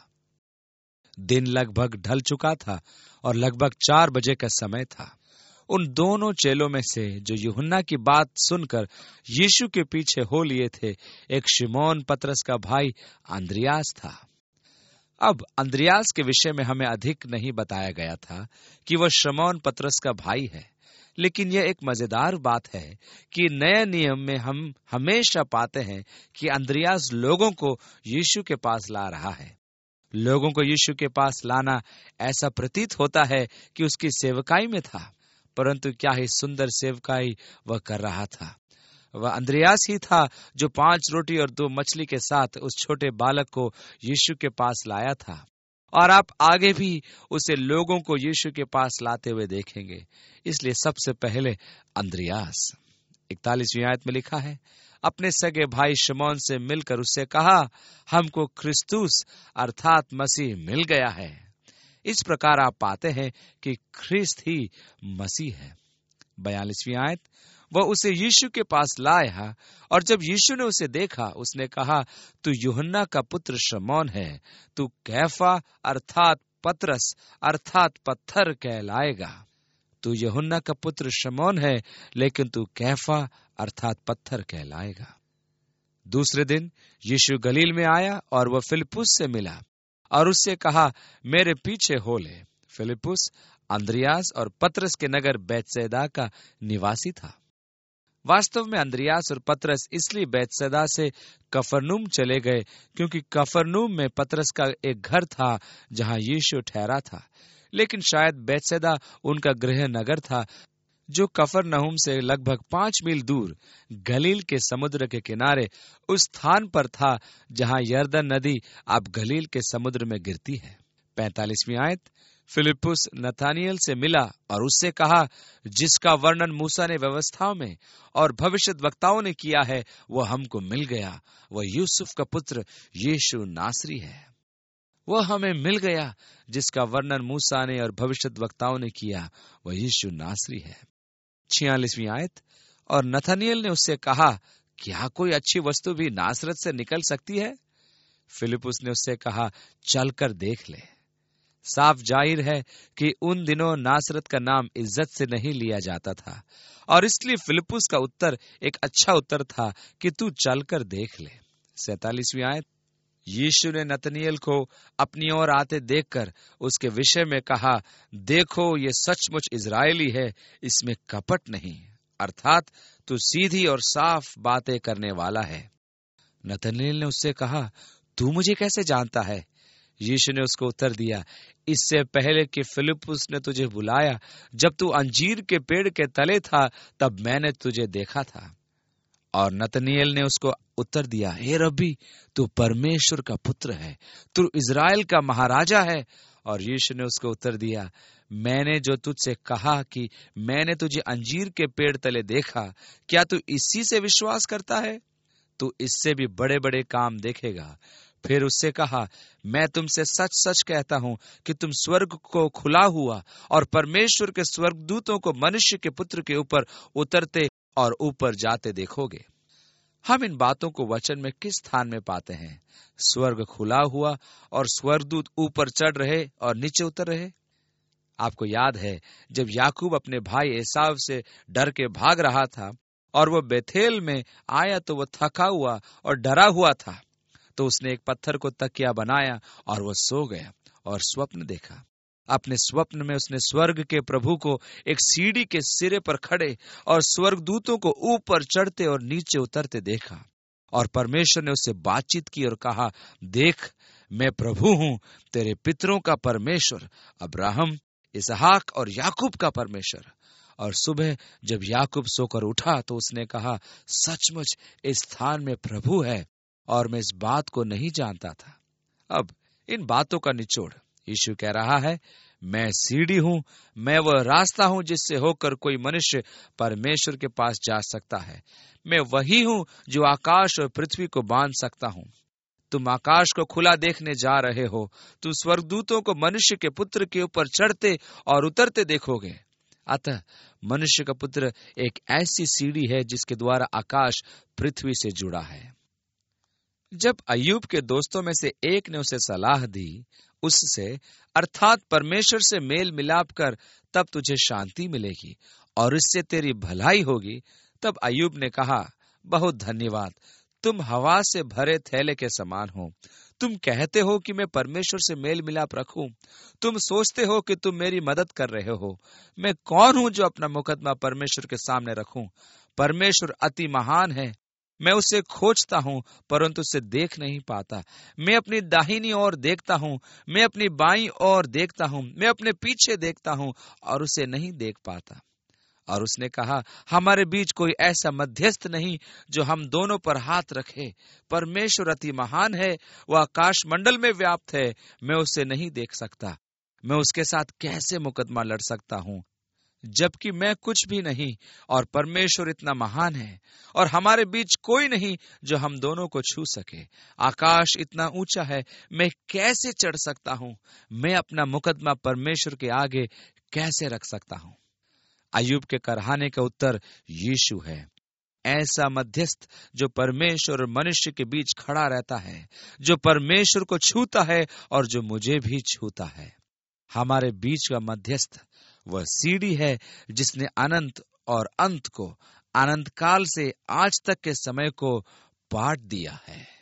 दिन लगभग ढल चुका था और लगभग 4 बजे का समय था। उन दोनों चेलों में से जो यूहन्ना की बात सुनकर यीशु के पीछे हो लिए थे, एक शिमोन पतरस का भाई अंद्रियास था। अब अंद्रियास के विषय में हमें अधिक नहीं बताया गया था कि वह शिमोन पतरस का भाई है, लेकिन यह एक मजेदार बात है कि नए नियम में हम हमेशा पाते हैं कि अंद्रियास लोगों को यीशु के पास ला रहा है। लोगों को यीशु के पास लाना ऐसा प्रतीत होता है कि उसकी सेवकाई में था, परंतु क्या ही सुंदर सेवकाई वह कर रहा था। वह अंद्रियास ही था जो 5 रोटी और 2 मछली के साथ उस छोटे बालक को यीशु के पास लाया था। और आप आगे भी उसे लोगों को यीशु के पास लाते हुए देखेंगे। इसलिए सबसे पहले अंद्रियास। 41वीं आयत में लिखा है, अपने सगे भाई शिमोन से मिलकर उससे कहा, हमको क्रिस्तुस अर्थात मसीह मिल गया है। इस प्रकार आप पाते हैं कि ख्रिस्त ही मसीह है। 42वीं आयत, वह उसे यीशु के पास लाया और जब यीशु ने उसे देखा, उसने कहा, तू यूहन्ना का पुत्र शिमोन है, तू कैफा अर्थात पतरस अर्थात पत्थर कहलाएगा। तू यूहन्ना का पुत्र शिमोन है, लेकिन तू कैफा अर्थात पत्थर कहलाएगा। दूसरे दिन यीशु गलील में आया और वह फिलिप्पुस से मिला और उससे कहा, मेरे पीछे हो ले। फिलिप्पुस अंद्रियास और पतरस के नगर बैतसैदा का निवासी था। वास्तव में अंद्रियास और पतरस इसलिए बैतसैदा से कफरनूम चले गए क्योंकि कफरनूम में पतरस का एक घर था जहां यीशु ठहरा था, लेकिन शायद बैतसैदा उनका गृह नगर था जो कफरनहूम से लगभग 5 मील दूर गलील के समुद्र के किनारे उस स्थान पर था जहां यरदन नदी अब गलील के समुद्र में गिरती है। 45वीं आयत, फिलिप्पुस नथानिएल से मिला और उससे कहा, जिसका वर्णन मूसा ने व्यवस्था में और भविष्यद्वक्ताओं ने किया है, वह हमको मिल गया। वह यूसुफ का पुत्र यीशु नासरी है। वह हमें मिल गया जिसका वर्णन मूसा ने और भविष्यद्वक्ताओं ने किया, वह यीशु नासरी है। 46वीं आयत, और नथानिएल ने उससे कहा, क्या कोई अच्छी वस्तु भी नासरत से निकल सकती है? फिलिप्पुस ने उससे कहा, चलकर देख ले। साफ जाहिर है कि उन दिनों नासरत का नाम इज्जत से नहीं लिया जाता था, और इसलिए फिलिप्पुस का उत्तर एक अच्छा उत्तर था कि तू चलकर देख ले। 47वीं आयत, यीशु ने नतनिएल को अपनी ओर आते देखकर उसके विषय में कहा, देखो ये सचमुच इजरायली है, इसमें कपट नहीं, अर्थात तू सीधी और साफ बातें करने वाला है। नतनएल ने उससे कहा, तू मुझे कैसे जानता है? यीशु ने उसको उत्तर दिया, इससे पहले कि फिलिप्पुस ने तुझे बुलाया, जब तू अंजीर के पेड़ के तले था, तब मैंने तुझे देखा था। और नतनएल ने उसको उत्तर दिया, हे रब्बी, तू परमेश्वर का पुत्र है, तू इज़राइल का महाराजा है। और यीशु ने उसको उत्तर दिया, मैंने जो तुझसे कहा कि मैंने तुझे अंजीर के पेड़ तले देखा, क्या तू इसी से विश्वास करता है? तू इससे भी बड़े बड़े काम देखेगा। फिर उससे कहा, मैं तुमसे सच सच कहता हूं कि तुम स्वर्ग को खुला हुआ और परमेश्वर के स्वर्गदूतों को मनुष्य के पुत्र के ऊपर उतरते और ऊपर जाते देखोगे। हम इन बातों को वचन में किस स्थान में पाते हैं? स्वर्ग खुला हुआ और स्वर्गदूत ऊपर चढ़ रहे और नीचे उतर रहे। आपको याद है, जब याकूब अपने भाई एसाव से डर के भाग रहा था और वो बेथेल में आया तो वो थका हुआ और डरा हुआ था, तो उसने एक पत्थर को तकिया बनाया और वो सो गया और स्वप्न देखा। अपने स्वप्न में उसने स्वर्ग के प्रभु को एक सीढ़ी के सिरे पर खड़े और स्वर्गदूतों को ऊपर चढ़ते और नीचे उतरते देखा। और परमेश्वर ने उससे बातचीत की और कहा, देख, मैं प्रभु हूं, तेरे पितरों का परमेश्वर, अब्राहम, इसहाक और याकूब का परमेश्वर। और सुबह जब याकूब सोकर उठा तो उसने कहा, सचमुच इस स्थान में प्रभु है और मैं इस बात को नहीं जानता था। अब इन बातों का निचोड़, यीशु कह रहा है, मैं सीढ़ी हूं, मैं वह रास्ता हूं जिससे होकर कोई मनुष्य परमेश्वर के पास जा सकता है। मैं वही हूं जो आकाश और पृथ्वी को बांध सकता हूं। तुम आकाश को खुला देखने जा रहे हो, तुम स्वर्गदूतों को मनुष्य के पुत्र के ऊपर चढ़ते और उतरते देखोगे। अतः मनुष्य का पुत्र एक ऐसी सीढ़ी है जिसके द्वारा आकाश पृथ्वी से जुड़ा है। जब अय्यूब के दोस्तों में से एक ने उसे सलाह दी, उससे अर्थात परमेश्वर से मेल मिलाप कर, तब तुझे शांति मिलेगी और इससे तेरी भलाई होगी, तब अय्यूब ने कहा, बहुत धन्यवाद, तुम हवा से भरे थैले के समान हो। तुम कहते हो कि मैं परमेश्वर से मेल मिलाप रखूं। तुम सोचते हो कि तुम मेरी मदद कर रहे हो। मैं कौन हूं जो अपना मुकदमा परमेश्वर के सामने रखूं? परमेश्वर अति महान है। मैं उसे खोजता हूं परंतु उसे देख नहीं पाता। मैं अपनी दाहिनी ओर देखता हूं, मैं अपनी बाईं ओर देखता हूं, मैं अपने पीछे देखता हूं और उसे नहीं देख पाता। और उसने कहा, हमारे बीच कोई ऐसा मध्यस्थ नहीं जो हम दोनों पर हाथ रखे। परमेश्वर अति महान है, वह आकाश मंडल में व्याप्त है, मैं उसे नहीं देख सकता। मैं उसके साथ कैसे मुकदमा लड़ सकता हूं, जबकि मैं कुछ भी नहीं और परमेश्वर इतना महान है। और हमारे बीच कोई नहीं जो हम दोनों को छू सके। आकाश इतना ऊंचा है, मैं कैसे चढ़ सकता हूं? मैं अपना मुकदमा परमेश्वर के आगे कैसे रख सकता हूं? अय्यूब के करहाने का उत्तर यीशु है, ऐसा मध्यस्थ जो परमेश्वर और मनुष्य के बीच खड़ा रहता है, जो परमेश्वर को छूता है और जो मुझे भी छूता है। हमारे बीच का मध्यस्थ वह सीढ़ी है जिसने अनंत और अंत को, अनंत काल से आज तक के समय को बांट दिया है।